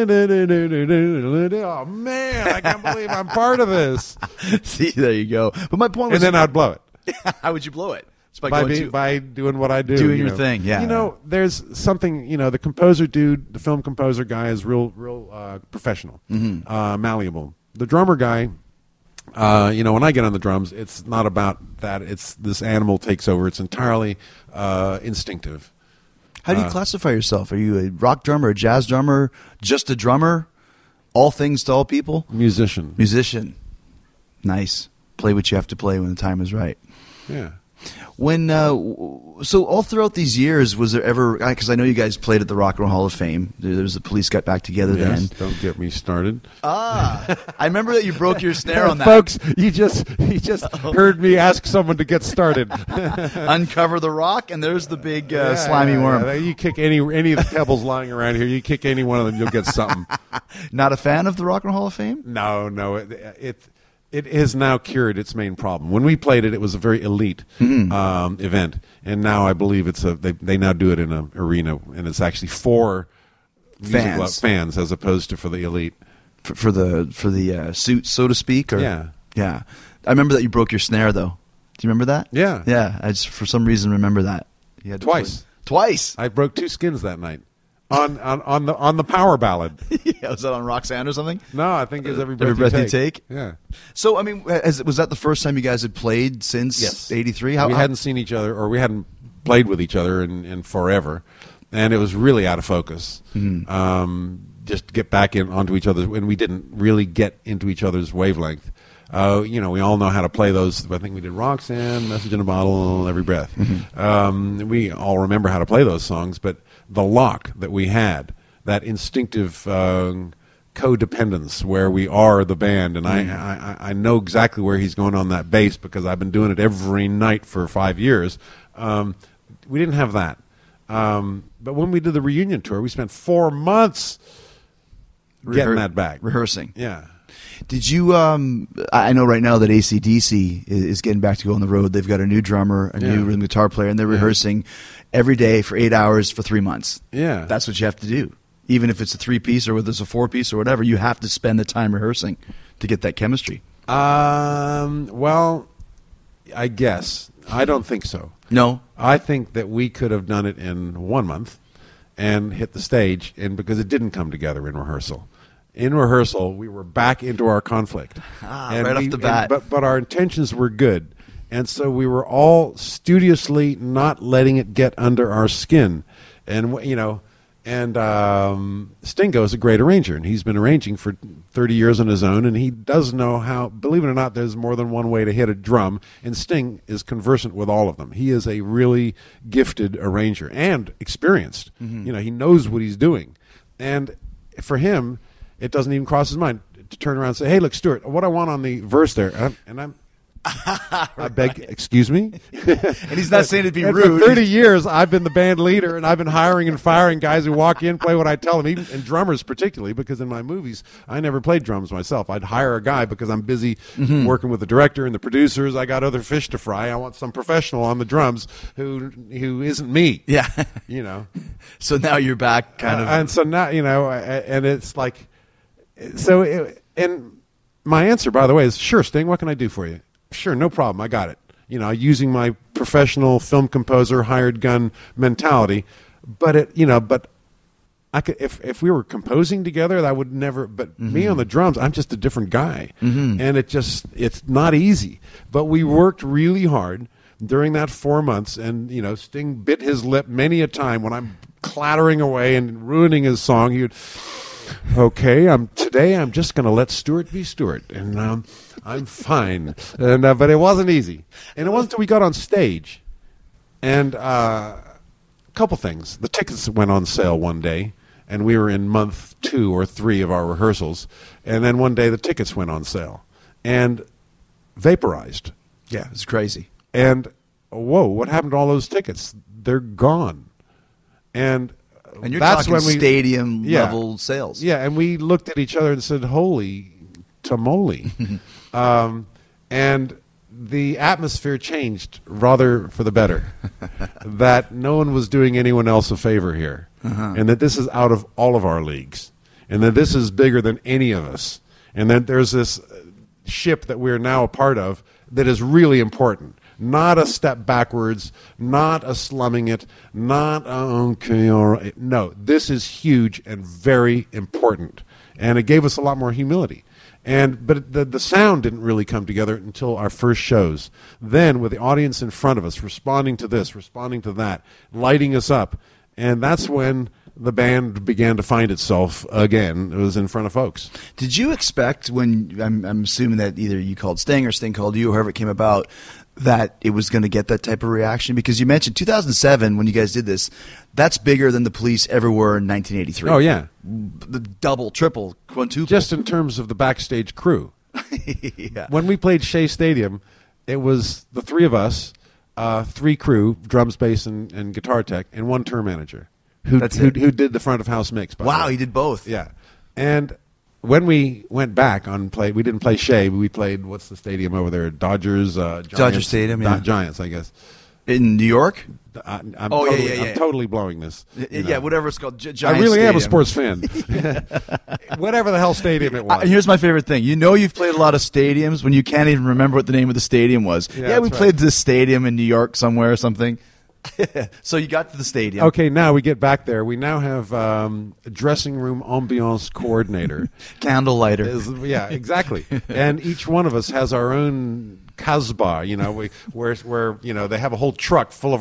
oh man, I can't believe I'm part of this. See, there you go. But my point was, and then I'd blow it. How would you blow it? Just by doing what I do, doing your thing. Yeah. There's something. The composer dude, the film composer guy, is real professional, malleable. The drummer guy, when I get on the drums, it's not about that. It's this animal takes over. It's entirely instinctive. How do you classify yourself? Are you a rock drummer, a jazz drummer, just a drummer? All things to all people? Musician. Nice. Play what you have to play when the time is right. Yeah. When so all throughout these years, was there ever? Because I know you guys played at the Rock and Roll Hall of Fame. There was the Police got back together then. Don't get me started. I remember that you broke your snare on that. Folks, you just heard me ask someone to get started. Uncover the rock, and there's the big slimy worm. Yeah. You kick any of the pebbles lying around here. You kick any one of them, you'll get something. Not a fan of the Rock and Roll Hall of Fame? No. It has now cured its main problem. When we played it, it was a very elite event, and now I believe it's they now do it in an arena, and it's actually for fans as opposed to for the elite, for the suits, so to speak. Or? Yeah. I remember that you broke your snare though. Do you remember that? Yeah. I just for some reason remember that. You had to Twice. I broke 2 skins that night. On the power ballad. Yeah, was that on Roxanne or something? No, I think it was Every Breath You Take. Yeah. So, I mean, was that the first time you guys had played since '83? We hadn't seen each other, or we hadn't played with each other in forever, and it was really out of focus. Just to get back onto each other's, and we didn't really get into each other's wavelength. We all know how to play those. I think we did Roxanne, Message in a Bottle, Every Breath. We all remember how to play those songs, but the lock that we had, that instinctive codependence where we are the band, and I know exactly where he's going on that bass because I've been doing it every night for 5 years. We didn't have that. But when we did the reunion tour, we spent 4 months getting that back. Rehearsing. Yeah. Did you, I know right now that AC/DC is getting back to go on the road. They've got a new drummer, a new rhythm guitar player, and they're rehearsing every day for 8 hours for 3 months. Yeah. That's what you have to do. Even if it's a 3-piece or whether it's a 4-piece or whatever, you have to spend the time rehearsing to get that chemistry. Well, I guess. I don't think so. No? I think that we could have done it in 1 month and hit the stage, and because it didn't come together in rehearsal. In rehearsal, we were back into our conflict. Right off the bat. But our intentions were good. And so we were all studiously not letting it get under our skin. And, And Stingo is a great arranger, and he's been arranging for 30 years on his own, and he does know how, believe it or not, there's more than one way to hit a drum, and Sting is conversant with all of them. He is a really gifted arranger and experienced. Mm-hmm. You know, he knows what he's doing. And for him, it doesn't even cross his mind to turn around and say, hey, look, Stuart, what I want on the verse there, I beg, excuse me? And he's not saying to be and rude. For 30 years, I've been the band leader, and I've been hiring and firing guys who walk in, play what I tell them, even, and drummers particularly, because in my movies, I never played drums myself. I'd hire a guy because I'm busy working with the director and the producers. I got other fish to fry. I want some professional on the drums who isn't me. Yeah. You know. So now you're back kind of. And so now, you know, and it's like, and my answer, by the way, is, sure, Sting, what can I do for you? Sure, no problem. I got it. You know, using my professional film composer, hired gun mentality. But I could, if we were composing together, that would never. But me on the drums, I'm just a different guy, and it's not easy. But we worked really hard during that 4 months, and you know, Sting bit his lip many a time when I'm clattering away and ruining his song. He would. Okay, today I'm just going to let Stuart be Stuart, and I'm fine. And but it wasn't easy, and it wasn't until we got on stage, and a couple things. The tickets went on sale one day, and we were in month 2 or 3 of our rehearsals, and then one day the tickets went on sale, and vaporized. Yeah, it's crazy. And whoa, what happened to all those tickets? They're gone, and you're that's talking when stadium level sales. Yeah, and we looked at each other and said, holy tamale. And the atmosphere changed rather for the better. That no one was doing anyone else a favor here. And that this is out of all of our leagues. And that this is bigger than any of us. And that there's this ship that we're now a part of that is really important. Not a step backwards, not a slumming it, not okay, all right. No, this is huge and very important, and it gave us a lot more humility. But the sound didn't really come together until our first shows. Then, with the audience in front of us, responding to this, responding to that, lighting us up, and that's when the band began to find itself again. It was in front of folks. Did you expect when I'm assuming that either you called Sting or Sting called you, or however it came about, that it was going to get that type of reaction? Because you mentioned 2007 when you guys did this, that's bigger than the Police ever were in 1983. Oh, yeah. The double, triple, quintuple. Just in terms of the backstage crew. Yeah. When we played Shea Stadium, it was the 3 of us, 3 crew, drums, bass, and guitar tech, and 1 tour manager who did the front of house mix. Wow, he did both. Yeah. And when we went back we didn't play Shea, but we played, what's the stadium over there? Dodgers, Giants. Dodger Stadium, yeah. Giants, I guess. In New York? I'm totally blowing this. Yeah, whatever it's called. Giants I really am a Stadium. sports fan. Whatever the hell stadium it was. Here's my favorite thing. You know you've played a lot of stadiums when you can't even remember what the name of the stadium was. Yeah, we played this stadium in New York somewhere or something. So you got to the stadium. Okay, now we get back there. We now have a dressing room ambiance coordinator. Candlelighter. Yeah, exactly. And each one of us has our own Casbah, you know, where you know, they have a whole truck full of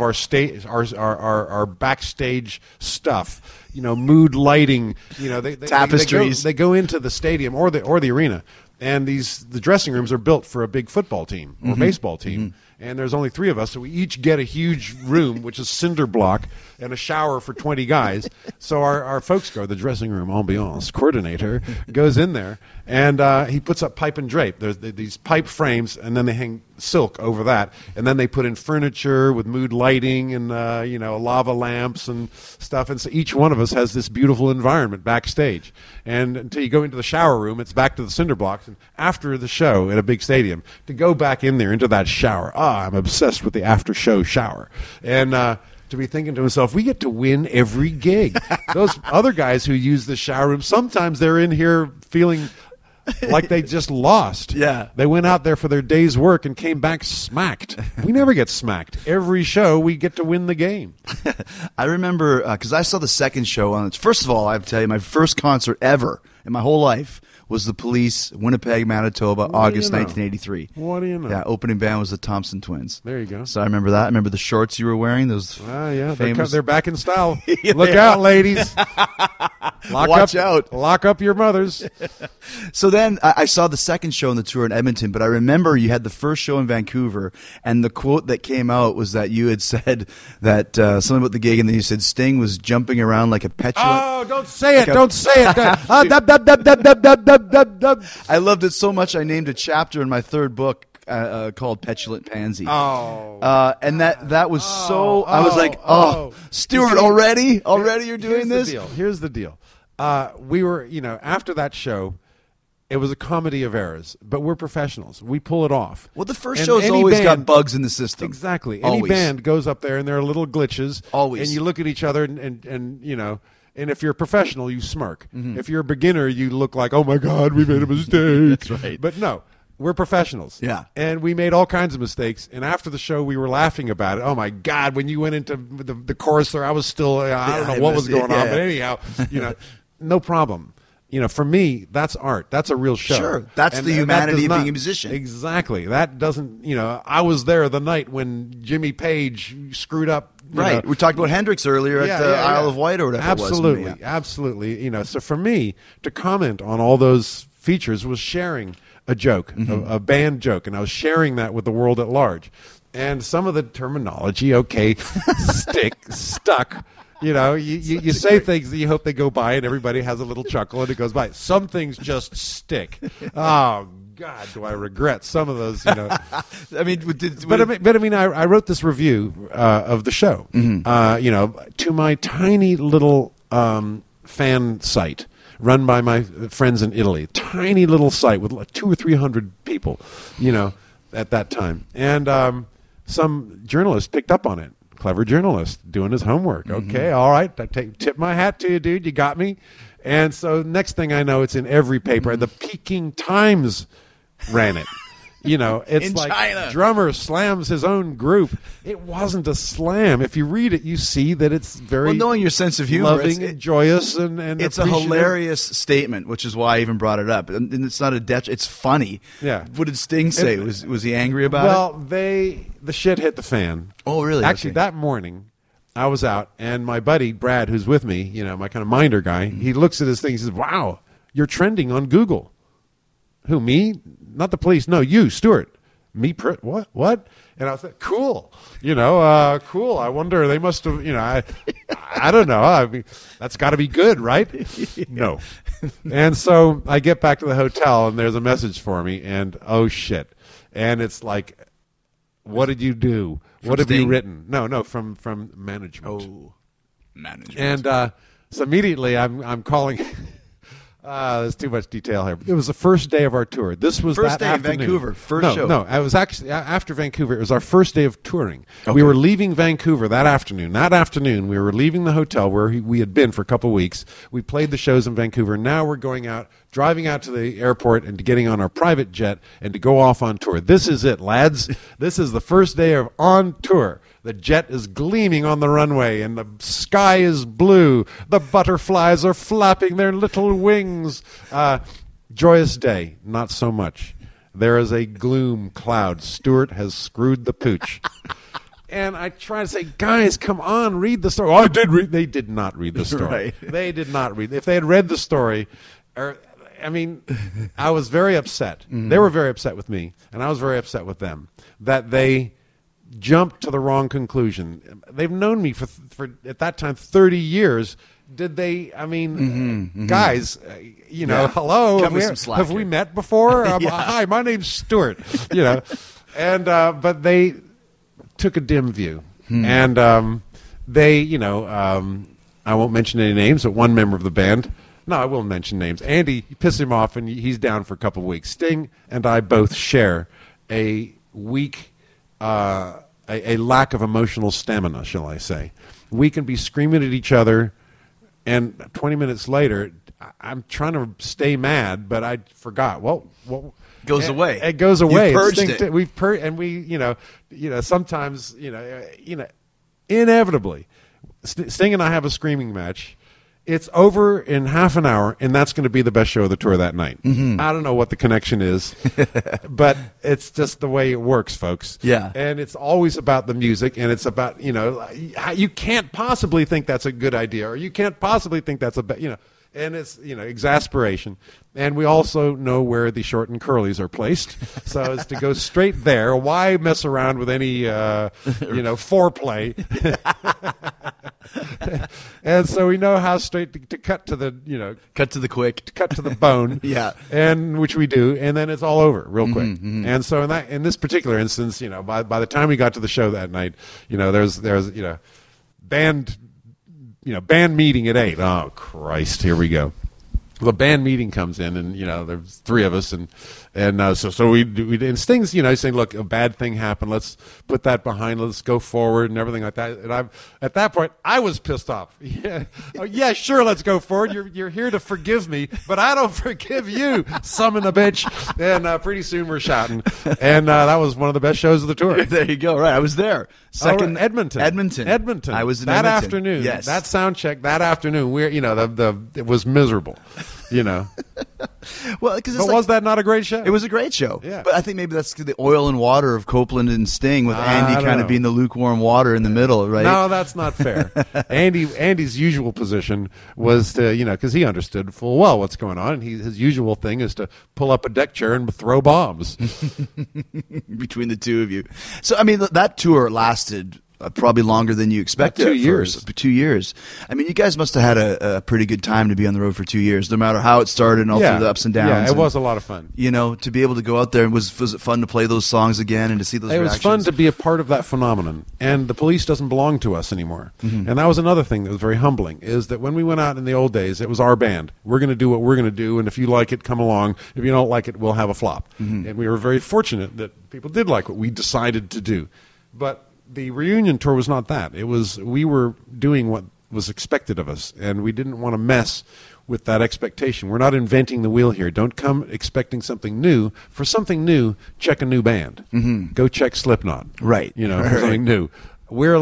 our backstage stuff, you know, mood lighting, you know, tapestries. They go into the stadium or the arena, and the dressing rooms are built for a big football team or baseball team. And there's only 3 of us, so we each get a huge room, which is cinder block, and a shower for 20 guys. So our folks the dressing room ambiance coordinator goes in there, and he puts up pipe and drape. There's these pipe frames, and then they hang silk over that, and then they put in furniture with mood lighting and lava lamps and stuff. And so each one of us has this beautiful environment backstage. And until you go into the shower room, it's back to the cinder blocks. And after the show at a big stadium, to go back in there into that shower, I'm obsessed with the after show shower. And to be thinking to himself, we get to win every gig. Those other guys who use the shower room, sometimes they're in here feeling like they just lost. Yeah. They went out there for their day's work and came back smacked. We never get smacked. Every show, we get to win the game. I remember, because I saw the second show on it. First of all, I have to tell you, my first concert ever in my whole life was the Police, Winnipeg, Manitoba, August 1983. What do you know? Yeah, opening band was the Thompson Twins. There you go. So I remember that. I remember the shorts you were wearing. Those yeah, famous... they're back in style. Yeah, Look out, ladies. Watch out. Lock up your mothers. So then I saw the second show on the tour in Edmonton, but I remember you had the first show in Vancouver, and the quote that came out was that you had said that something about the gig, and then you said Sting was jumping around like a petulant. Oh, don't say it. Don't say it. I loved it so much I named a chapter in my third book called Petulant Pansy. And that was I was like, Stuart, already you're doing this? Here's the deal. We were, after that show, it was a comedy of errors, but we're professionals. We pull it off. Well, the first show's always got bugs in the system. Exactly. Always. Any band goes up there and there are little glitches. Always. And you look at each other and and if you're a professional, you smirk. Mm-hmm. If you're a beginner, you look like, oh my God, we made a mistake. That's right. But no. We're professionals. Yeah. And we made all kinds of mistakes. And after the show, we were laughing about it. Oh, my God, when you went into the chorus there, I was still, I don't know what was going on. But anyhow, no problem. For me, that's art. That's a real show. Sure. That's the humanity of being a musician. Exactly. That doesn't, I was there the night when Jimmy Page screwed up. Right. We talked about Hendrix earlier at the Isle of Wight or whatever absolutely, it was. Absolutely. So for me, to comment on all those features was sharing a joke, a band joke, and I was sharing that with the world at large. And some of the terminology, stuck. You say things that you hope they go by, and everybody has a little chuckle, and it goes by. Some things just stick. Oh God, do I regret some of those? I mean, I wrote this review of the show. To my tiny little fan site. Run by my friends in Italy. Tiny little site with 200 or 300 people, at that time. And some journalist picked up on it. Clever journalist doing his homework. Okay, all right. Tip my hat to you, dude. You got me. And so next thing I know, it's in every paper. The Peking Times ran it. It's in like China. Drummer slams his own group. It wasn't a slam. If you read it, you see that it's very knowing your sense of humor, loving and joyous, and it's a hilarious statement, which is why I even brought it up. And it's not a it's funny. Yeah. What did Sting say? Was he angry about it? Well, the shit hit the fan. Oh, really? Actually, that morning, I was out, and my buddy Brad, who's with me, my kind of minder guy, he looks at his thing. He says, "Wow, you're trending on Google." Who, me? Not the police. No, you, Stuart. Me, what? And I was like, cool. Cool. I wonder, they must have, I don't know. I mean, that's got to be good, right? No. And so I get back to the hotel, and there's a message for me, and oh, shit. And it's like, what did you do? What have you written? No, from management. Oh, management. And so immediately I'm calling... there's too much detail here. It was the first day of our tour. This was first that day afternoon. in Vancouver. First show. No, it was actually after Vancouver. It was our first day of touring. Okay. We were leaving Vancouver that afternoon. That afternoon, we were leaving the hotel where we had been for a couple of weeks. We played the shows in Vancouver. Now we're driving out to the airport and getting on our private jet and to go off on tour. This is it, lads. This is the first day of on tour. The jet is gleaming on the runway, and the sky is blue. The butterflies are flapping their little wings. Joyous day, not so much. There is a gloom cloud. Stuart has screwed the pooch. And I try to say, guys, come on, read the story. Oh, I did read. They did not read the story. Right. They did not read. If they had read the story, I was very upset. Mm-hmm. They were very upset with me, and I was very upset with them that they jumped to the wrong conclusion. They've known me for at that time 30 years. Did they? I mean, guys, hello. Have we met before? Hi, my name's Stuart. And but they took a dim view, and they, I won't mention any names, but one member of the band. No, I will mention names. Andy, you piss him off, and he's down for a couple of weeks. Sting and I both share a weak. A lack of emotional stamina, shall I say. We can be screaming at each other, and 20 minutes later, I'm trying to stay mad, but I forgot. Well, goes away. It goes away. You've purged it. We've and we, sometimes, inevitably, Sting and I have a screaming match, It's over in half an hour, and that's going to be the best show of the tour that night. Mm-hmm. I don't know what the connection is, but it's just the way it works, folks. Yeah. And it's always about the music, and it's about, you can't possibly think that's a good idea, or you can't possibly think that's and it's, exasperation. And we also know where the short and curlies are placed, so as to go straight there. Why mess around with any, foreplay? And so we know how straight to cut to the, cut to the quick, cut to the bone. Yeah. And which we do, and then it's all over real quick. Mm-hmm. And so in this particular instance, by the time we got to the show that night, there's band meeting at 8. Oh Christ, here we go. The band meeting comes in, and there's 3 of us, and so we and Sting's saying, look, a bad thing happened, let's put that behind, let's go forward, and everything like that. And at that point I was pissed off. Yeah, sure, let's go forward. You're here to forgive me, but I don't forgive you, summon a bitch. And pretty soon we're shouting, and that was one of the best shows of the tour. There you go. Right, I was there. Second, Edmonton. I was in that Edmonton. afternoon. Yes, that sound check that afternoon. It was miserable. Well, because was that not a great show? It was a great show. Yeah. But I think maybe that's the oil and water of Copeland and Sting, with Andy kind of being the lukewarm water in the middle, right? No, that's not fair. Andy's usual position was to, because he understood full well what's going on, and his usual thing is to pull up a deck chair and throw bombs between the two of you. So, I mean, that tour lasted probably longer than you expected. 2 years. 2 years. I mean, you guys must have had a pretty good time to be on the road for 2 years, no matter how it started and all through the ups and downs. Yeah, it was a lot of fun. To be able to go out there, was it fun to play those songs again and to see those reactions? It was fun to be a part of that phenomenon. And the Police doesn't belong to us anymore. Mm-hmm. And that was another thing that was very humbling, is that when we went out in the old days, it was our band. We're going to do what we're going to do, and if you like it, come along. If you don't like it, we'll have a flop. Mm-hmm. And we were very fortunate that people did like what we decided to do. But the reunion tour was not that. We were doing what was expected of us, and we didn't want to mess with that expectation. We're not inventing the wheel here. Don't come expecting something new. For something new, check a new band. Mm-hmm. Go check Slipknot. Right. For something new. We're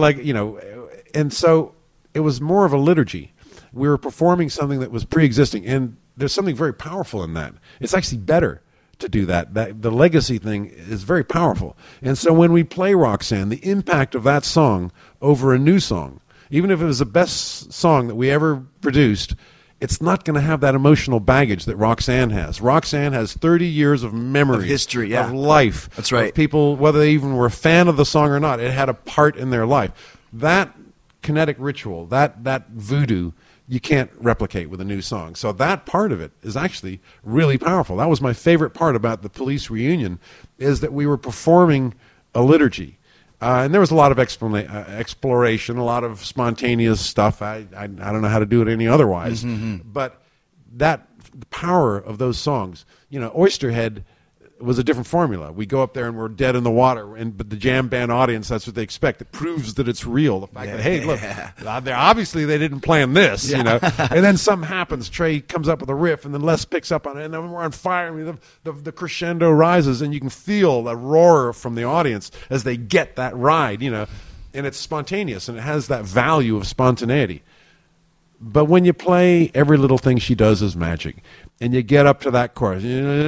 and so it was more of a liturgy. We were performing something that was pre-existing, and there's something very powerful in that. It's actually better to do that. The legacy thing is very powerful. And so when we play Roxanne, the impact of that song over a new song, even if it was the best song that we ever produced, it's not going to have that emotional baggage that Roxanne has. Roxanne has 30 years of memory, of history, yeah. of life. That's right. Of people, whether they even were a fan of the song or not, it had a part in their life. That kinetic ritual, that voodoo, you can't replicate with a new song. So that part of it is actually really powerful. That was my favorite part about the Police reunion, is that we were performing a liturgy. And there was a lot of exploration, a lot of spontaneous stuff. I don't know how to do it any otherwise. Mm-hmm. But the power of those songs, Oysterhead was a different formula. We go up there and we're dead in the water, but the jam band audience, that's what they expect. It proves that it's real. The fact that, hey, look, obviously they didn't plan this, And then something happens. Trey comes up with a riff, and then Les picks up on it, and then we're on fire. I mean, the crescendo rises, and you can feel the roar from the audience as they get that ride, And it's spontaneous, and it has that value of spontaneity. But when you play Every Little Thing She Does Is Magic, and you get up to that chorus,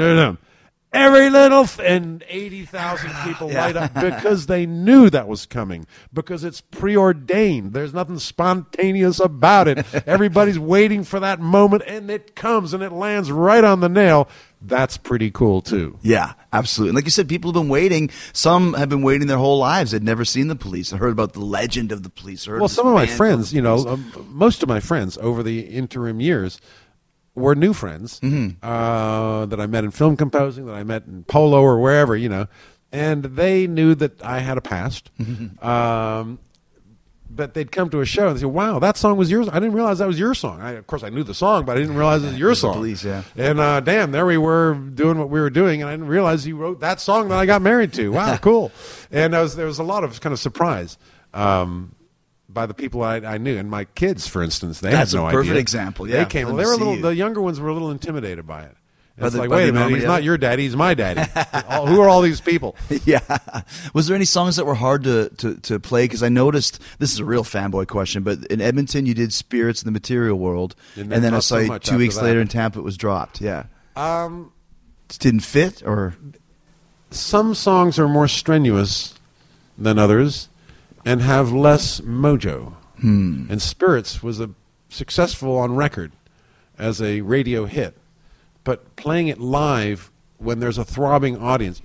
every little and 80,000 people light up because they knew that was coming, because it's preordained. There's nothing spontaneous about it. Everybody's waiting for that moment, and it comes, and it lands right on the nail. That's pretty cool, too. Yeah, absolutely. And like you said, people have been waiting. Some have been waiting their whole lives. They'd never seen the Police. I heard about the legend of the Police. Well, some of my friends, most of my friends over the interim years were new friends that I met in film composing, that I met in polo or wherever, and they knew that I had a past. But they'd come to a show and say, wow, that song was yours. I didn't realize that was your song. Of course, I knew the song, but I didn't realize it was your song. Police, yeah. And damn, there we were doing what we were doing, and I didn't realize you wrote that song that I got married to. Wow, cool. And there was a lot of kind of surprise. By the people I knew, and my kids, for instance, they had no idea. That's a perfect example. Yeah, they came. Well, the younger ones were a little intimidated by it, It's like, wait a minute, he's not your daddy, he's my daddy. Who are all these people? Yeah. Was there any songs that were hard to play? Because I noticed, this is a real fanboy question, but in Edmonton you did Spirits in the Material World, and then I saw you 2 weeks later in Tampa it was dropped. Yeah. Just didn't fit, or? Some songs are more strenuous than others and have less mojo. And Spirits was successful on record as a radio hit, but playing it live when there's a throbbing audience,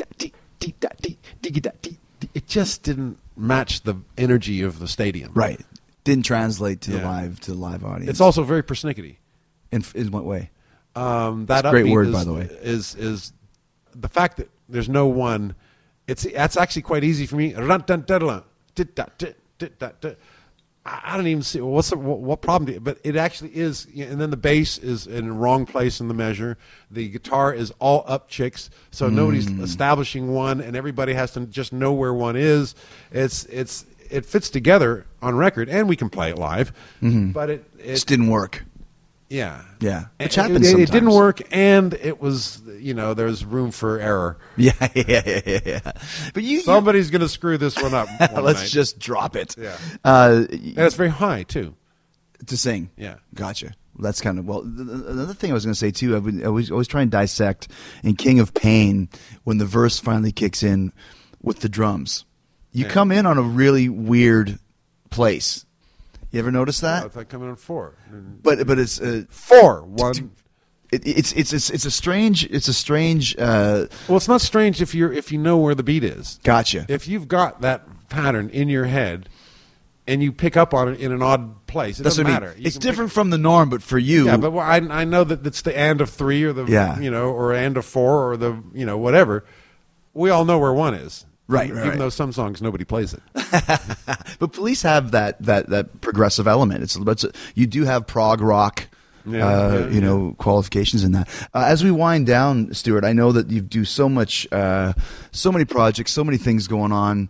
it just didn't match the energy of the stadium. Right. Didn't translate to the live audience. It's also very persnickety. In what way? That great word, by the way. Is the fact that there's no one. That's actually quite easy for me. I don't even see what problem. But it actually is, and then the bass is in the wrong place in the measure. The guitar is all up chicks, so nobody's establishing one, and everybody has to just know where one is. It fits together on record, and we can play it live, but it just didn't work. Yeah. Which happens sometimes. It didn't work, and it was, there's room for error. Yeah. But somebody's going to screw this one up. Let's just drop it. Yeah. And it's very high too. To sing. Yeah. Gotcha. That's kind of another thing I was going to say too. I always try and dissect in King of Pain when the verse finally kicks in with the drums. You come in on a really weird place. You ever notice that? I thought coming on 4. But it's 4 1. It's a strange. Well, it's not strange if you know where the beat is. Gotcha. If you've got that pattern in your head, and you pick up on it in an odd place, it doesn't matter. It's different from the norm, but for you, yeah. But I know that it's the and of 3 or the or and of 4 or the whatever. We all know where 1 is. Right. Even though some songs nobody plays it. But Police have that progressive element. You do have prog rock, qualifications in that. As we wind down, Stuart, I know that you do so many projects, so many things going on.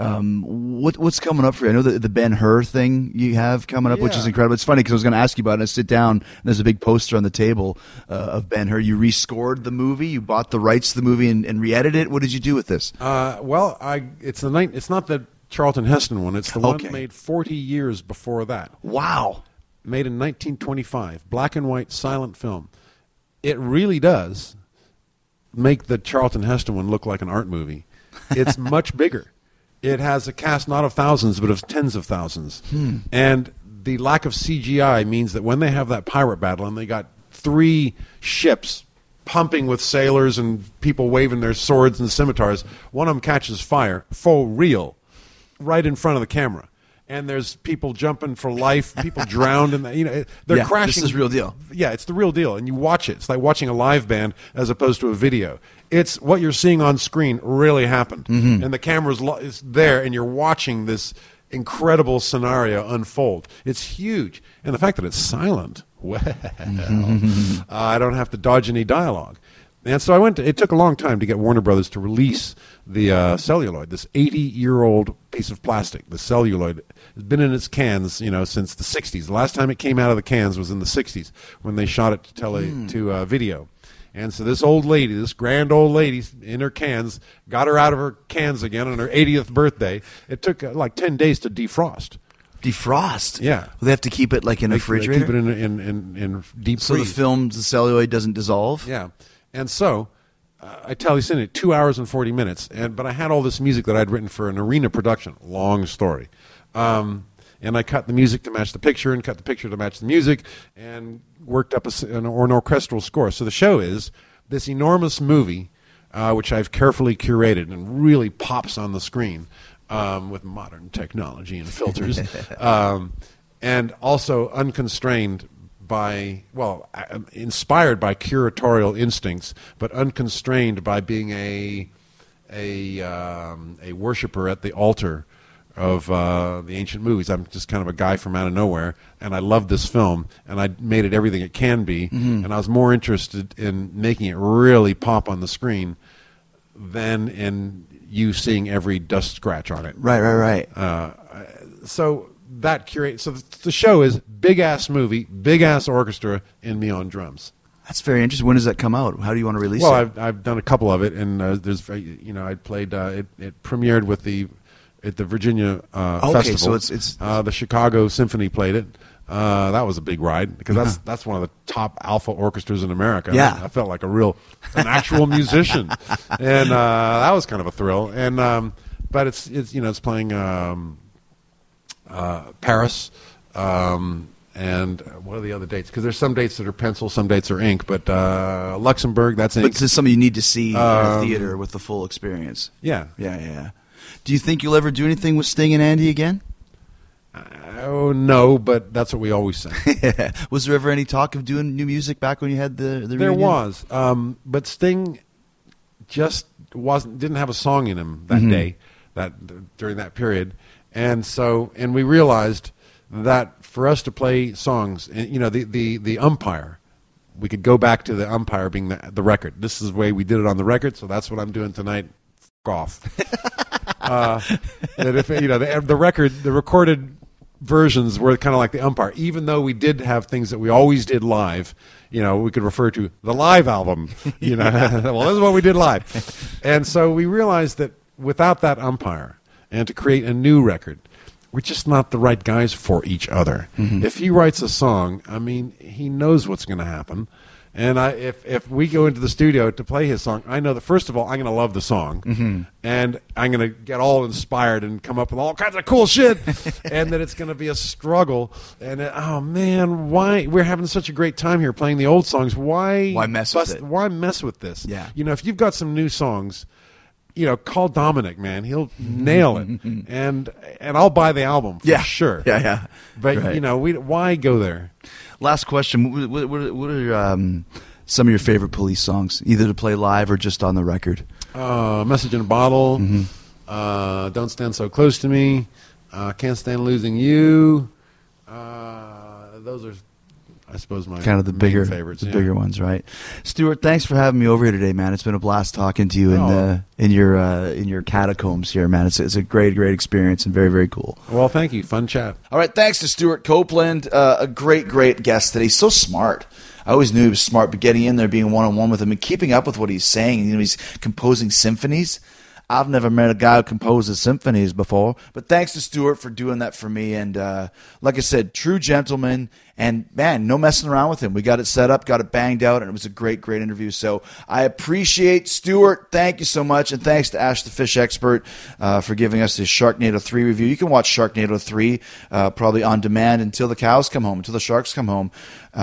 What's coming up for you? I know the Ben-Hur thing you have coming up, which is incredible. It's funny because I was going to ask you about it. I sit down, and there's a big poster on the table of Ben-Hur. You rescored the movie. You bought the rights to the movie and re-edited it. What did you do with this? It's not the Charlton Heston one. It's the one made 40 years before that. Wow. Made in 1925. Black and white silent film. It really does make the Charlton Heston one look like an art movie. It's much bigger. It has a cast not of thousands, but of tens of thousands. And the lack of CGI means that when they have that pirate battle, and they got 3 ships pumping with sailors and people waving their swords and scimitars, one of them catches fire, full real, right in front of the camera. And there's people jumping for life, people drowned, and they're crashing. This is real deal. Yeah, it's the real deal, and you watch it. It's like watching a live band as opposed to a video. It's what you're seeing on screen really happened, and the camera is there, and you're watching this incredible scenario unfold. It's huge, and the fact that it's silent, I don't have to dodge any dialogue. And so it took a long time to get Warner Brothers to release the celluloid, this 80-year-old piece of plastic. The celluloid has been in its cans, since the 60s. The last time it came out of the cans was in the 60s when they shot it to video. And so this grand old lady in her cans, got her out of her cans again on her 80th birthday. It took like 10 days to defrost. Defrost? Yeah. Well, they have to keep it like in a refrigerator? They keep it in deep freeze. So the celluloid doesn't dissolve? Yeah. And so I tell you, it 2 hours and 40 minutes. But I had all this music that I'd written for an arena production. Long story. And I cut the music to match the picture and cut the picture to match the music and worked up an orchestral score. So the show is this enormous movie, which I've carefully curated and really pops on the screen with modern technology and filters. And also unconstrained inspired by curatorial instincts, but unconstrained by being a worshiper at the altar of the ancient movies. I'm just kind of a guy from out of nowhere, and I love this film, and I made it everything it can be, and I was more interested in making it really pop on the screen than in you seeing every dust scratch on it. Right. So that the show is big-ass movie, big-ass orchestra, and me on drums. That's very interesting. When does that come out? How do you want to release Well, it? I've done a couple of it, and there's I played it premiered with at the Virginia festival. So it's the Chicago Symphony played it. That was a big ride because that's one of the top alpha orchestras in America. Yeah. I felt like an actual musician, and that was kind of a thrill. And but it's playing Paris. And what are the other dates? Because there's some dates that are pencil, some dates are ink. But Luxembourg, that's ink. But this is something you need to see in a theater with the full experience. Yeah. Do you think you'll ever do anything with Sting and Andy again? Oh, no, but that's what we always say. Was there ever any talk of doing new music back when you had the There reunion? was, but Sting just didn't have a song in him that day, during that period, and we realized that for us to play songs, the umpire, we could go back to the umpire being the record. This is the way we did it on the record, so that's what I'm doing tonight. F*** off. That if the recorded versions were kind of like the umpire, even though we did have things that we always did live. We could refer to the live album. Well, this is what we did live, and so we realized that without that umpire, and to create a new record, we're just not the right guys for each other. If he writes a song, he knows what's going to happen. And if we go into the studio to play his song, I know that, first of all, I'm going to love the song. And I'm going to get all inspired and come up with all kinds of cool shit. And that it's going to be a struggle. And, oh, man, why? We're having such a great time here playing the old songs. Why mess with it? Why mess with this? Yeah. If you've got some new songs, call Dominic, man. He'll nail it, and I'll buy the album for sure. Yeah. But right. why go there? Last question: What are some of your favorite Police songs, either to play live or just on the record? Message in a Bottle. Don't Stand So Close to Me. Can't Stand Losing You. Those are, I suppose, my kind of the bigger favorites, bigger ones, right? Stuart, thanks for having me over here today, man. It's been a blast talking to you in your catacombs here, man. It's a great experience and very, very cool. Well, thank you. Fun chat. All right, thanks to Stuart Copeland, a great guest today. He's so smart. I always knew he was smart, but getting in there, being one-on-one with him, and keeping up with what he's saying. He's composing symphonies. I've never met a guy who composes symphonies before, but thanks to Stuart for doing that for me. And like I said, true gentleman, and man, no messing around with him. We got it set up, got it banged out, and it was a great interview. So I appreciate Stuart. Thank you so much, and thanks to Ash the Fish Expert for giving us this Sharknado 3 review. You can watch Sharknado 3 probably on demand until the cows come home, until the sharks come home.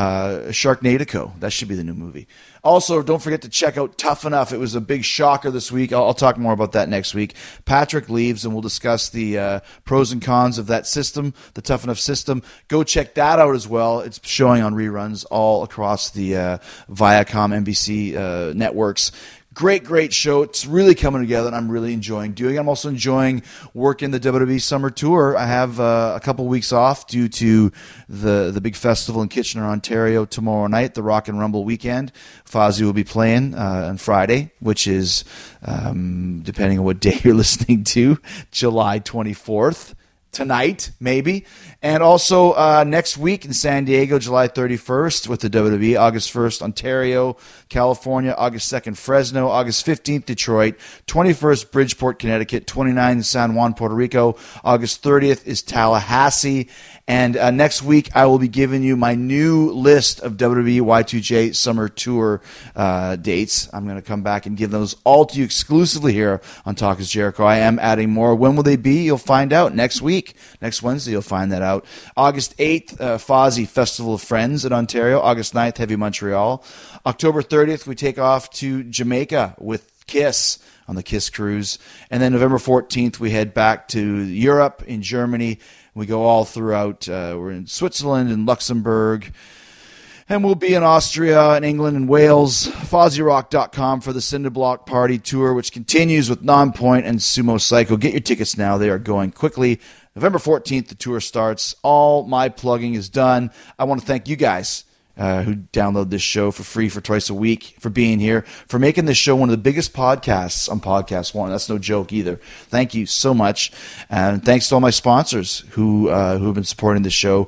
Sharknado, that should be the new movie. Also, don't forget to check out Tough Enough. It was a big shocker this week. I'll talk more about that next week. Patrick leaves, and we'll discuss the pros and cons of that system, the Tough Enough system. Go check that out as well. It's showing on reruns all across the Viacom, NBC networks. Great show. It's really coming together, and I'm really enjoying doing it. I'm also enjoying working the WWE Summer Tour. I have a couple weeks off due to the big festival in Kitchener, Ontario tomorrow night, the Rock and Rumble weekend. Fozzy will be playing on Friday, which is, depending on what day you're listening to, July 24th. Tonight, maybe. And also next week in San Diego, July 31st with the WWE, August 1st, Ontario, California, August 2nd, Fresno, August 15th, Detroit, 21st, Bridgeport, Connecticut, 29th, San Juan, Puerto Rico, August 30th is Tallahassee. And next week, I will be giving you my new list of WWE Y2J Summer Tour dates. I'm going to come back and give those all to you exclusively here on Talk is Jericho. I am adding more. When will they be? You'll find out next week. Next Wednesday, you'll find that out. August 8th, Fozzy Festival of Friends in Ontario. August 9th, Heavy Montreal. October 30th, we take off to Jamaica with Kiss on the Kiss Cruise. And then November 14th, we head back to Europe, in Germany. We go all throughout. We're in Switzerland and Luxembourg. And we'll be in Austria and England and Wales. FozzyRock.com for the Cinderblock Party Tour, which continues with Nonpoint and Sumo Psycho. Get your tickets now. They are going quickly. November 14th, the tour starts. All my plugging is done. I want to thank you guys who download this show for free for twice a week, for being here, for making this show one of the biggest podcasts on Podcast One. That's no joke either. Thank you so much. And thanks to all my sponsors who have been supporting the show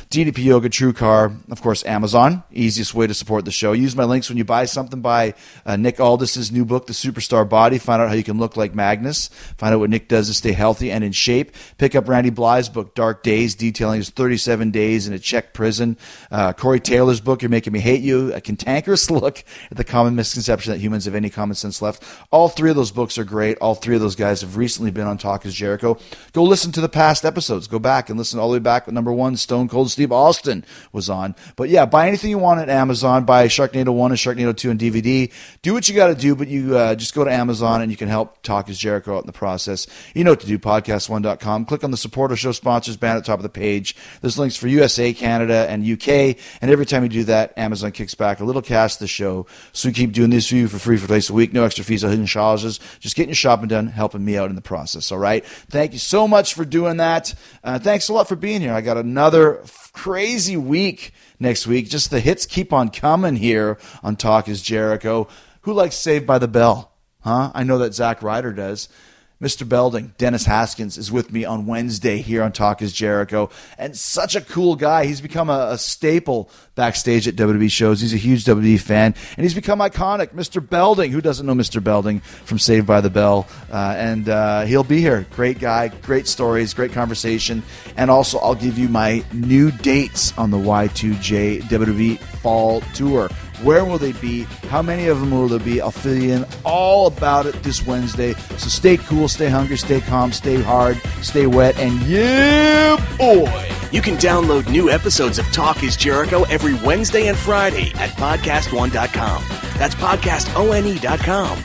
DDP Yoga, TrueCar, of course, Amazon, easiest way to support the show. Use my links when you buy something. Buy Nick Aldis's new book, The Superstar Body. Find out how you can look like Magnus. Find out what Nick does to stay healthy and in shape. Pick up Randy Blythe's book, Dark Days, detailing his 37 days in a Czech prison. Corey Taylor's book, You're Making Me Hate You, a cantankerous look at the common misconception that humans have any common sense left. All three of those books are great. All three of those guys have recently been on Talk is Jericho. Go listen to the past episodes. Go back and listen all the way back when number one, Stone Cold Steve Austin was on. But yeah, buy anything you want at Amazon. Buy Sharknado 1 and Sharknado 2 on DVD. Do what you got to do, but you just go to Amazon and you can help Talk is Jericho out in the process. You know what to do, podcast1.com. Click on the Support Our Show Sponsors banner at the top of the page. There's links for USA, Canada, and UK. And every time you do that, Amazon kicks back a little cash to the show. So we keep doing this for you for free for twice a week. No extra fees or hidden charges. Just getting your shopping done, helping me out in the process. All right. Thank you so much for doing that. Thanks a lot for being here. I got another crazy week next week. Just the hits keep on coming here on Talk is Jericho. Who likes Saved by the Bell? Huh? I know that Zach Ryder does. Mr. Belding, Dennis Haskins, is with me on Wednesday here on Talk is Jericho. And such a cool guy. He's become a staple backstage at WWE shows. He's a huge WWE fan. And he's become iconic. Mr. Belding. Who doesn't know Mr. Belding from Saved by the Bell? And he'll be here. Great guy. Great stories. Great conversation. And also, I'll give you my new dates on the Y2J WWE Fall Tour. Where will they be? How many of them will there be? I'll fill you in all about it this Wednesday. So stay cool, stay hungry, stay calm, stay hard, stay wet, and yeah, boy! You can download new episodes of Talk is Jericho every Wednesday and Friday at podcastone.com. That's podcastone.com.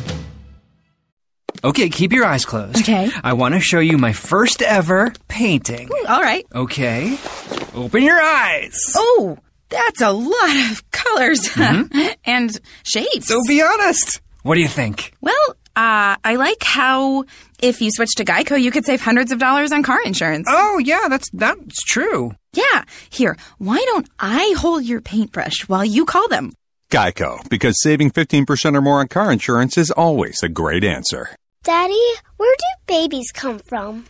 Okay, keep your eyes closed. Okay. I want to show you my first ever painting. All right. Okay. Open your eyes. Oh, that's a lot of colors and shapes. So be honest. What do you think? Well, I like how if you switch to Geico, you could save hundreds of dollars on car insurance. Oh, yeah, that's true. Yeah. Here, why don't I hold your paintbrush while you call them? Geico, because saving 15% or more on car insurance is always a great answer. Daddy, where do babies come from?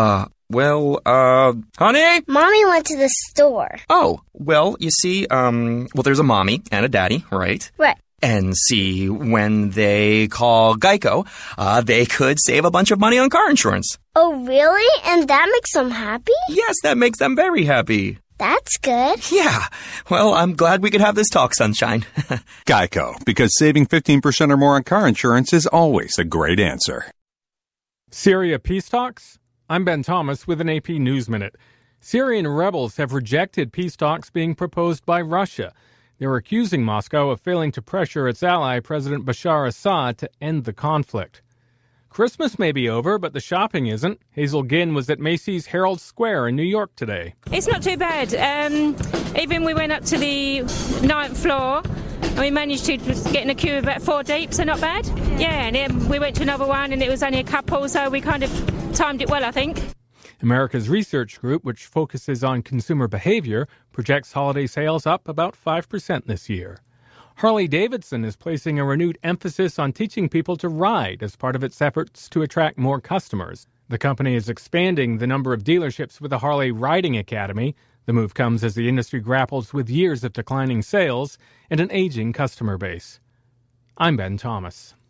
Honey? Mommy went to the store. Oh, well, you see, there's a mommy and a daddy, right? Right. And see, when they call Geico, they could save a bunch of money on car insurance. Oh, really? And that makes them happy? Yes, that makes them very happy. That's good. Yeah. Well, I'm glad we could have this talk, sunshine. Geico, because saving 15% or more on car insurance is always a great answer. Syria peace talks? I'm Ben Thomas with an AP News Minute. Syrian rebels have rejected peace talks being proposed by Russia. They're accusing Moscow of failing to pressure its ally, President Bashar Assad, to end the conflict. Christmas may be over, but the shopping isn't. Hazel Ginn was at Macy's Herald Square in New York today. It's not too bad. Even we went up to the 9th floor and we managed to get in a queue about 4 deep, so not bad. Yeah, and then we went to another one and it was only a couple, so we kind of timed it well, I think. America's Research Group, which focuses on consumer behavior, projects holiday sales up about 5% this year. Harley-Davidson is placing a renewed emphasis on teaching people to ride as part of its efforts to attract more customers. The company is expanding the number of dealerships with a Harley Riding Academy. The move comes as the industry grapples with years of declining sales and an aging customer base. I'm Ben Thomas.